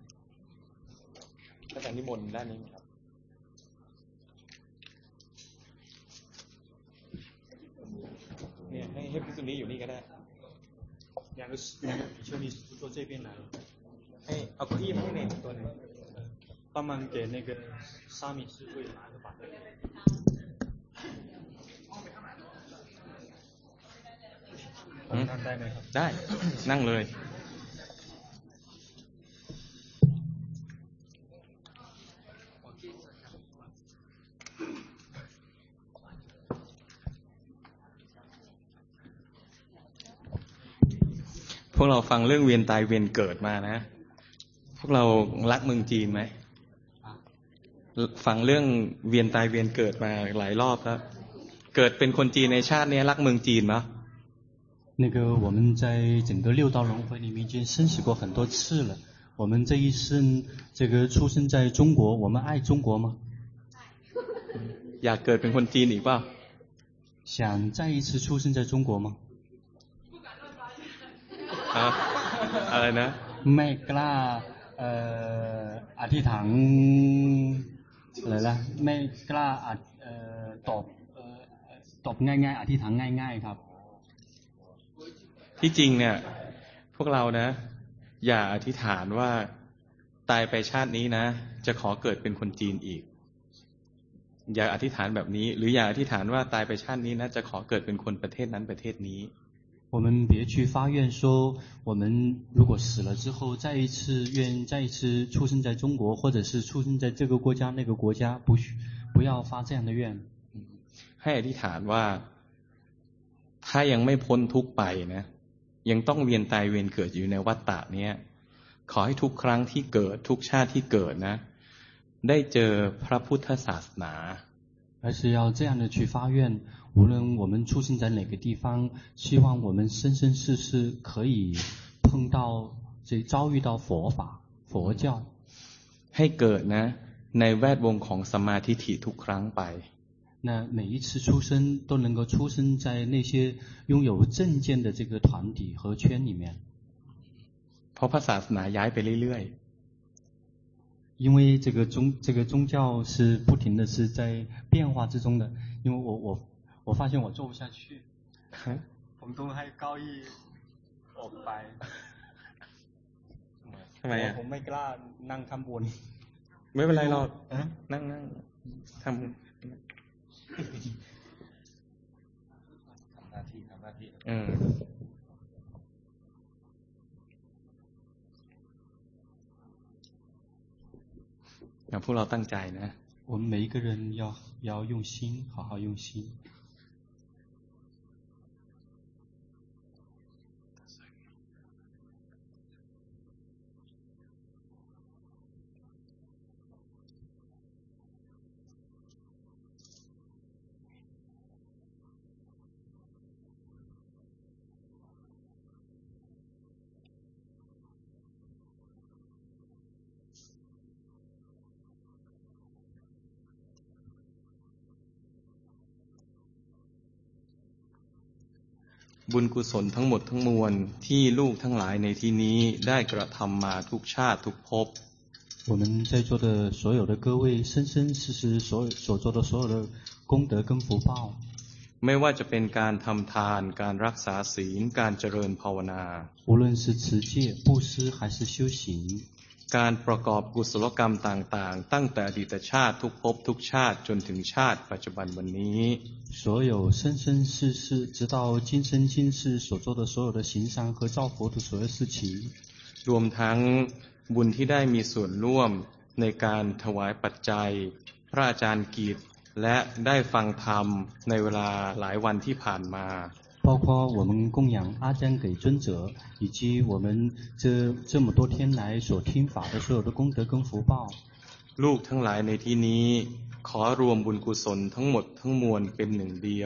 นิมนต์ด้านนี้ครับเนี่ยให้ภิกษุณีอยู่นี่ก็ได้两个兄弟坐这边来ให้เอาเก้าอี้มาให้เนรตัวนึง帮忙给那个沙弥师傅拿个板凳นั่งได้ไหมครับได้นั่งเลยพวกเราฟังเรื่องเวียนตายเวียนเกิดมานะพวกเรารักเมืองจีนไหมฟังเรื่องเวียนตายเวียนเกิดมาหลายรอบแล้วเกิดเป็นคนจีนในชาตินี้รักเมืองจีนมั้ย那个我们在整个六道轮回里面已经生死过很多次了我们这一生这个出生在中国我们爱中国吗อยากเกิดเป็นคนจีนอีกเปล่า想再一次出生在中国吗อะไรนะไม่กล้าอธิษฐานอะไรล่ะไม่กล้าตอบง่ายๆอธิษฐานง่ายๆครับที่จริงเนี่ยพวกเรานะอย่าอธิษฐานว่าตายไปชาตินี้นะจะขอเกิดเป็นคนจีนอีกอย่าอธิษฐานแบบนี้หรืออย่าอธิษฐานว่าตายไปชาตินี้นะจะขอเกิดเป็นคนประเทศนั้นประเทศนี้我们别去发愿说我们如果死了之后再一次出生在中国或者是出生在这个国家那个国家不要发这样的愿ให้อธิษฐานว่าถ้ายังไม่พ้นทุกข์ไปนะยังต้องเวียนตายเวียนเกิดอยู่ในวัฏฏะเนี้ยขอให้ทุกครั้งที่เกิดทุกชาติที่เกิดนะได้เจอพระพุทธศาสนา而是要这样的去发愿无论我们出生在哪个地方希望我们生生世世可以碰到遭遇到佛法佛教ให้เกิดนะในแวดวงของสัมมาทิฏฐิทุกครั้งไป那每一次出生都能够出生在那些拥有正见的这个团体和圈里面เพราะพระศาสนาย้ายไปเรื่อยๆ因为这个宗教是不停的是在变化之中的因为我发现我做不下去ผมต้องให้เก้าอี้ออกไปทำไมอ่ะผมไม่กล้านั่งข้างบนไม่เป็นไรหรอกนั่งทำหน้าที่พวกเราตั้งใจนะ我们每一个人要用心好好用心บุญกุศลทั้งหมดทั้งมวลที่ลูกทั้งหลายในที่นี้ได้กระทำมาทุกชาติทุกภพ我们在座的所有的各位生生世世所做的所有的功德跟福报ไม่ว่าจะเป็นการทำทานการรักษาศีลการเจริญภาวนา无论是持戒布施还是修行การประกอบกุศลกรรมต่างๆตั้งแต่อดีตชาติทุกภพทุกชาติจนถึงชาติปัจจุบันวันนี้所有生生世世直到今生今世所做的所有的行善和造福的所有事情รวมทั้งบุญที่ได้มีส่วนร่วมในการถวายปัจจัยพระอาจารย์กิจและได้ฟังธรรมในเวลาหลายวันที่ผ่านมา包括我们供养阿姜给尊者以及我们这么多天来所听法的所有的功德跟福报ลูกทั้งหลายในที่นี้ขอรวมบุญกุศลทั้งหมดทั้งมวลเป็นหนึ่งเดียว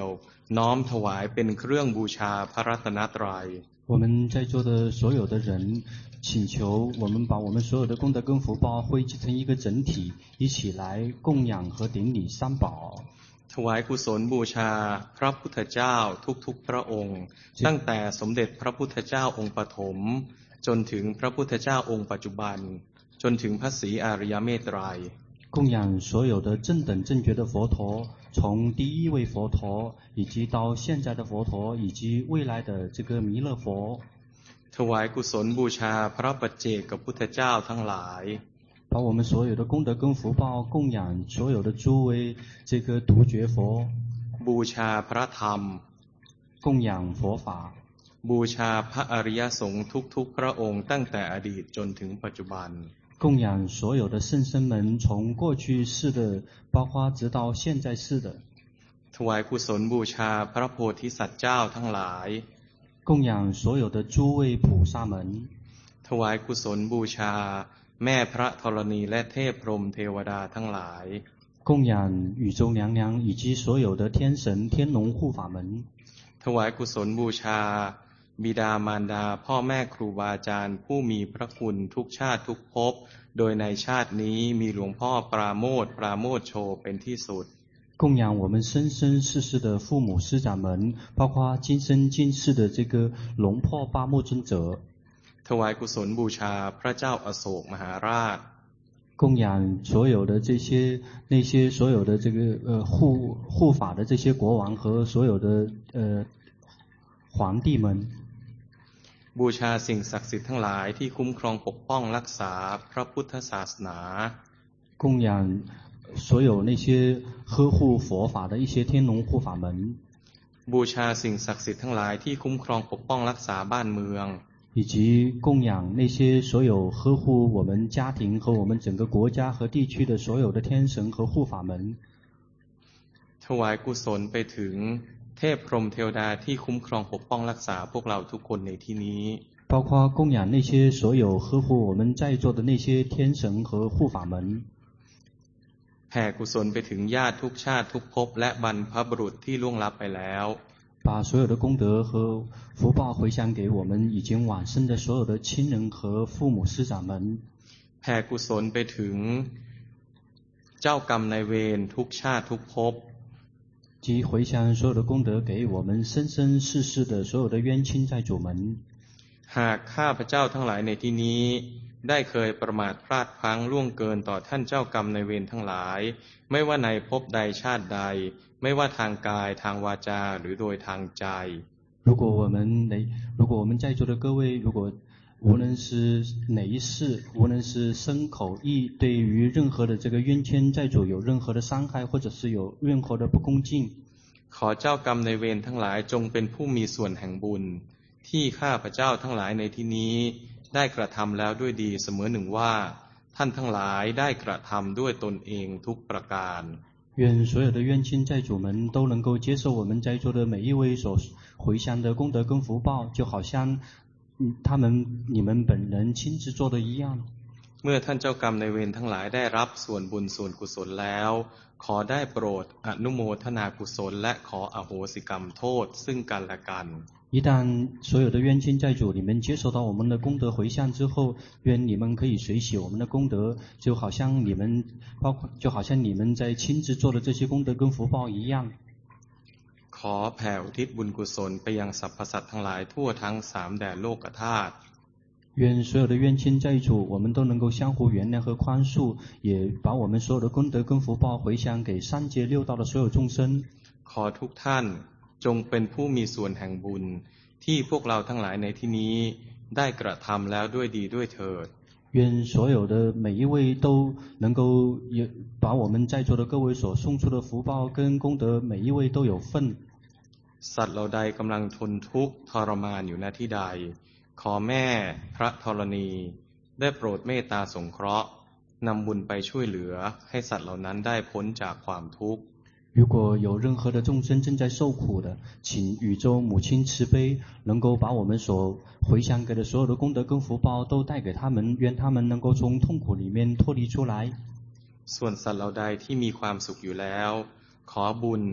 น้อมถวายเป็นเครื่องบูชาพระรัตนตรัย我们在座的所有的人请求我们把我们所有的功德跟福报汇集成一个整体，一起来供养和顶礼三宝。 ถวายกุศลบูชาพระพุทธเจ้าทุกๆพระองค์ตั้งแต่สมเด็จพระพุทธเจ้าองค์ปฐมจนถึงพระพุทธเจ้าองค์ปัจจุบันจนถึงพระศรีอริยเมตไตร供养所有的正等正觉的佛陀，从第一位佛陀，以及到现在的佛陀，以及未来的这个弥勒佛。 ถวายกุศลบูชาพระปัจเจกพุทธเจ้าทั้งหลาย把我们所有的功德跟福报供养所有的诸位这个独觉佛， บูชาพระธรรม供养佛法， บูชาพระอริยสงฆ์ทุกๆพระองค์ตั้งแต่อดีตจนถึงปัจจุบัน供养所有的圣僧们，从过去世的，包括直到现在世的。 ถวายกุศลบูชาพระโพธิสัตว์เจ้าทั้งหลาย供养所有的诸位菩萨们。 ถวายกุศลบูชาแม่พระธรณีและเทพพรหมเทวดาทั้งหลาย供养宇宙娘娘以及所有的天神天龙护法门。 ถวายกุศลบูชาบิดามารดาพ่อแม่ครูบาอาจารย์ผู้มีพระคุณทุกชาติทุกภพโดยในชาตินี้มีหลวงพ่อปราโมทย์โชเป็นที่สุด供养我们生生世世的父母师长们，包括今生今世的这个龙破八木尊者。 ถวายกุศลบูชาพระเจ้าอโศกมหาราช供养所有的这些那些所有的这个护法的这些国王和所有的皇帝们。 บูชาสิ่งศักดิ์สิทธิ์ทั้งหลายที่คุ้มครองปกป้องรักษาพระพุทธศาสนา供养所有那些呵护佛法的一些天龙护法门。 บูชาสิ่งศักดิ์สิทธิ์ทั้งหลายที่คุ้มครองปกป้องรักษาบ้านเมือง以及供养那些所有呵护我们家庭和我们整个国家和地区的所有的天神和护法门。 ถวายกุศลไปถึงเทพพรหมเทวดาที่คุ้มครองปกป้องรักษาพวกเราทุกคนในที่นี้包括供养那些所有呵护我们在座的那些天神和护法门。 แผ่กุศลไปถึงญาติทุกชาติทุกภพและบรรพบุรุษที่ล่วงลับไปแล้ว把所有的功德和福报回向给我们已经往生的所有的亲人和父母师长们。 แผ่กุศลไปถึงเจ้ากรรมนายเวรทุกชาติทุกภพ及回向所有的功德给我们生生世世的所有的冤亲债主们。 หากข้าพเจ้าทั้งหลายในที่นี้ได้เคยประมาทพลาดพลั้งล่วงเกินต่อท่านเจ้ากรรมนายเวรทั้งหลายไม่ว่าในภพใดชาติใดไม่ว่าทางกายทางวาจาหรือโดยทางใจ如果我们在座的各位，如果无论是哪一世，无论是身口意，对于任何的这个冤亲债主有任何的伤害，或者是有任何的不恭敬， ขอเจ้ากรรมนายเวรทั้งหลายจงเป็นผู้มีส่วนแห่งบุญที่ข้าพเจ้าทั้งหลายในที่นี้ได้กระทำแล้วด้วยดีเสมอหนึ่งว่าท่านทั้งหลายได้กระทำด้วยตนเองทุกประการ愿所有的冤亲债主们都能够接受我们在座的每一位所回向的功德跟福报，就好像你们本人亲自做的一样。 เมื่อท่านเจ้ากรรมนายเวรทั้งหลายได้รับส่วนบุญส่วนกุศลแล้วขอได้โปรดอนุโมทนากุศลและขออโหสิกรรมโทษซึ่งกันและกัน一旦所有的冤亲债主你们接受到我们的功德回向之后，愿你们可以随喜我们的功德，就好像你们在亲自做的这些功德跟福报一样。 ขอแผ่อุทิศบุญกุศลไปยังสรรพสัตว์ทั้งหลายทั่วทั้ง3แดนโลกธาตุ愿所有的冤亲债主我们都能够相互原谅和宽恕，也把我们所有的功德跟福报回向给三界六道的所有众生。 ขอทุกท่านจงเป็นผู้มีส่วนแห่งบุญที่พวกเราทั้งหลายในที่นี้ได้กระทำแล้วด้วยดีด้วยเถิด愿所有的每一位都能够把我们在座的各位所送出的福报跟功德每一位都有份。 สัตว์เราใดกำลังทนทุกข์ทรมานอยู่ณที่ใดขอแม่พระธรณีได้โปรดเมตตาสงเคราะห์นำบุญไปช่วยเหลือให้สัตว์เหล่านั้นได้พ้นจากความทุกข์如果有任何的众生正在受苦的，请宇宙母亲慈悲，能够把我们所回向给的所有的功德跟福报都带给他们，愿他们能够从痛苦里面脱离出来。 ส่วนสัตว์เหล่าใดที่มีความสุขอยู่แล้วขอบุญ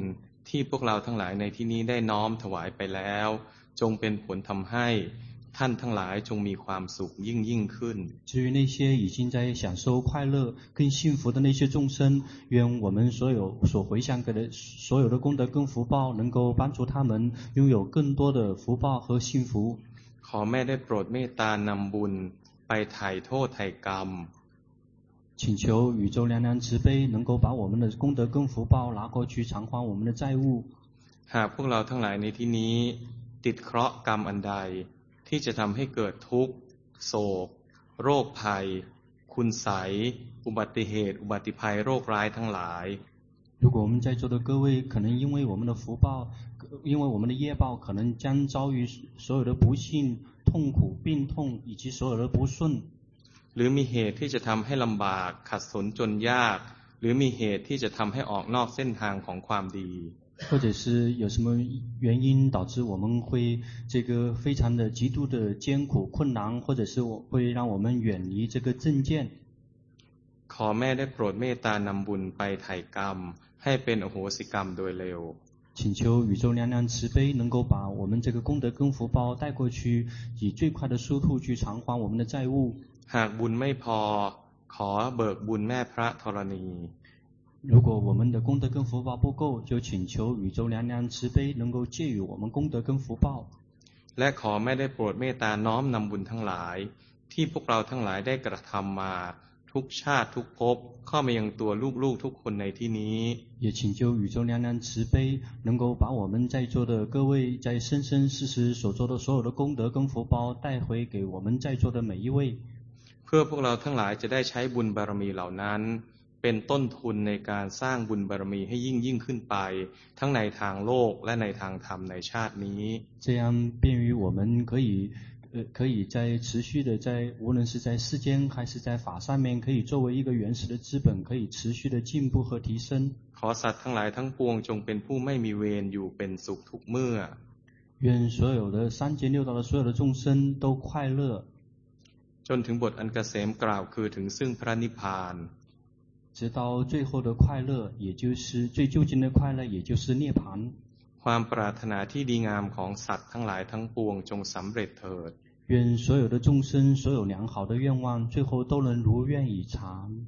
ที่พวกเราทั้งหลายในที่นี้ได้น้อมถวายไปแล้วจงเป็นผลทำให้ท่านทั้งหลายจงมีความสุขยิ่งขึ้น至于那些已经在享受快乐跟幸福的那些众生，愿我们所回向给的所有的功德跟福报能够帮助他们拥有更多的福报和幸福。 ขอแม่ได้โปรดเมตตานำบุญไปไถ่โทษไถ่กรรม请求宇宙娘娘慈悲能够把我们的功德跟福报拿过去偿还我们的债务。 หากพวกเราทั้งหลายในที่นี้ติดเคราะห์กรรมอันใดที่จะทำให้เกิดทุกข์โศกโรคภัยคุณไสยอุบัติเหตุอุบัติภัยโรคร้ายทั้งหลาย如果我们在座的各位可能因为我们的福报因为我们的业报可能将遭遇所有的不幸痛苦病痛以及所有的不顺หรือมีเหตุที่จะทำให้ลำบากขัดสนจนยากหรือมีเหตุที่จะทำให้ออกนอกเส้นทางของความดี或者是有什么原因导致我们会这个非常的极度的艰苦困难或者是会让我们远离这个正见ขอแม่ได้โปรดเมตตานำบุญไปไถ่กรรมให้เป็นอโหสิกรรมโดยเร็ว请求宇宙娘娘慈悲能够把我们这个功德跟福报带过去以最快的速度去偿还我们的债务หากบุญไม่พอขอเบิกบุญแม่พระธรณี如果我们的功德跟福报不够就请求宇宙娘娘慈悲能够借予我们功德跟福报และขอแม่ได้โปรดเมตตาน้อมนำบุญทั้งหลายที่พวกเราทั้งหลายได้กระทำมาทุกชาติทุกภพเข้ามายังตัวลูกๆทุกคนในที่นี้也请求宇宙娘娘慈悲能够把我们在座的各位在生生世世所做的所有的功德跟福报带回给我们在座的每一位เพื่อพวกเราทั้งหลายจะได้ใช้บุญบารมีเหล่านั้นเป็นต้นทุนในการสร้างบุญบารมีให้ยิ่งขึ้นไปทั้งในทางโลกและในทางธรรมในชาตินี้这样便于我们可以在持续的无论是在世间还是在法上面可以作为一个原始的资本可以持续的进步和提升ขอสัตว์ทั้งหลายทั้งปวงจงเป็นผู้ไม่มีเวรอยู่เป็นสุขทุกเมื่อ愿所有的三界六道的所有的众生都快乐จนถึงบทอันเกษมกล่าวคือถึงซึ่งพระนิพพาน直到最后的快乐也就是最究竟的快乐也就是涅槃ความปรารถนาที่ดีงามของสัตว์ทั้งหลายทั้งปวงจงสำเร็จเถิด愿所有的众生所有良好的愿望最后都能如愿以偿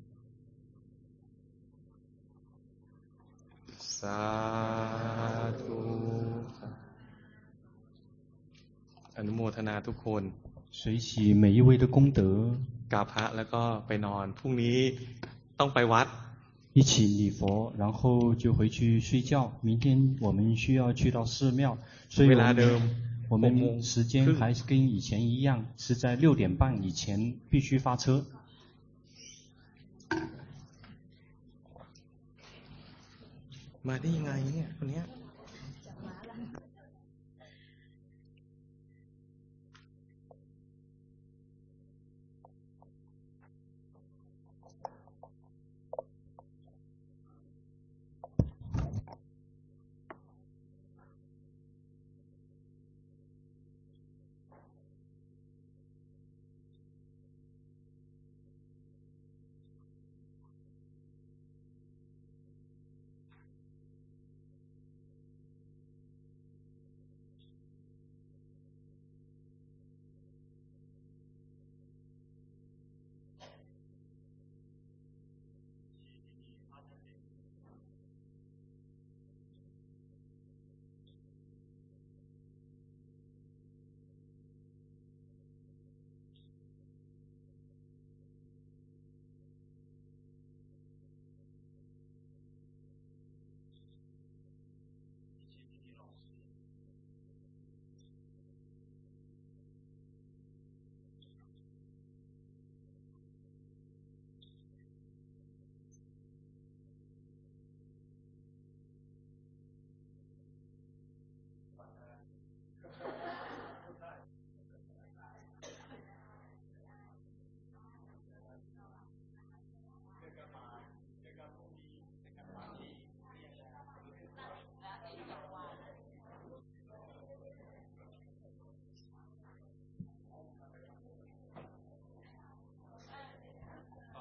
สาธุอนุโมทนาทุกคน随喜每一位的功德กราบพระแล้วก็ไปนอนพรุ่งนี้ต้องไปวัด一起礼佛然后就回去睡觉明天我们需要去到寺庙所以我们时间还是跟以前一样是在6:30以前必须发车มาได้ยังไงเนี่ยคนเนี้ย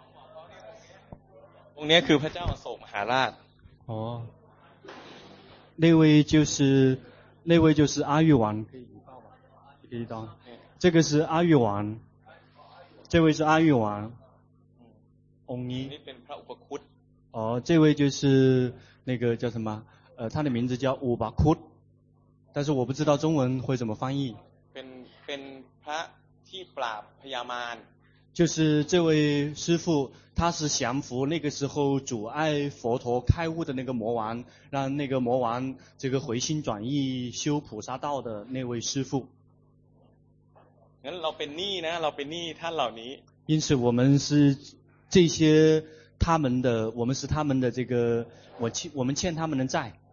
องค์นี้คือพระเจ้าอโศกมหาราช那位就是阿育王，可以抱吧？可以当。这个是阿育王，这位是阿育王。องค์นี้นี่เป็นพระอุปคุต哦，这位就是那个叫什么？他的名字叫อุปคุต，但是我不知道中文会怎么翻译。 เป็นพระที่ปราบพญามาร就是这位师父，他是降服那个时候阻碍佛陀开悟的那个魔王，让那个魔王这个回心转意修菩萨道的那位师父。 งั้นเราเป็นหนี้นะเราเป็นหนี้ท่านเหล่านี้因此我们是这些他们的，我们是他们的这个我们欠他们的债。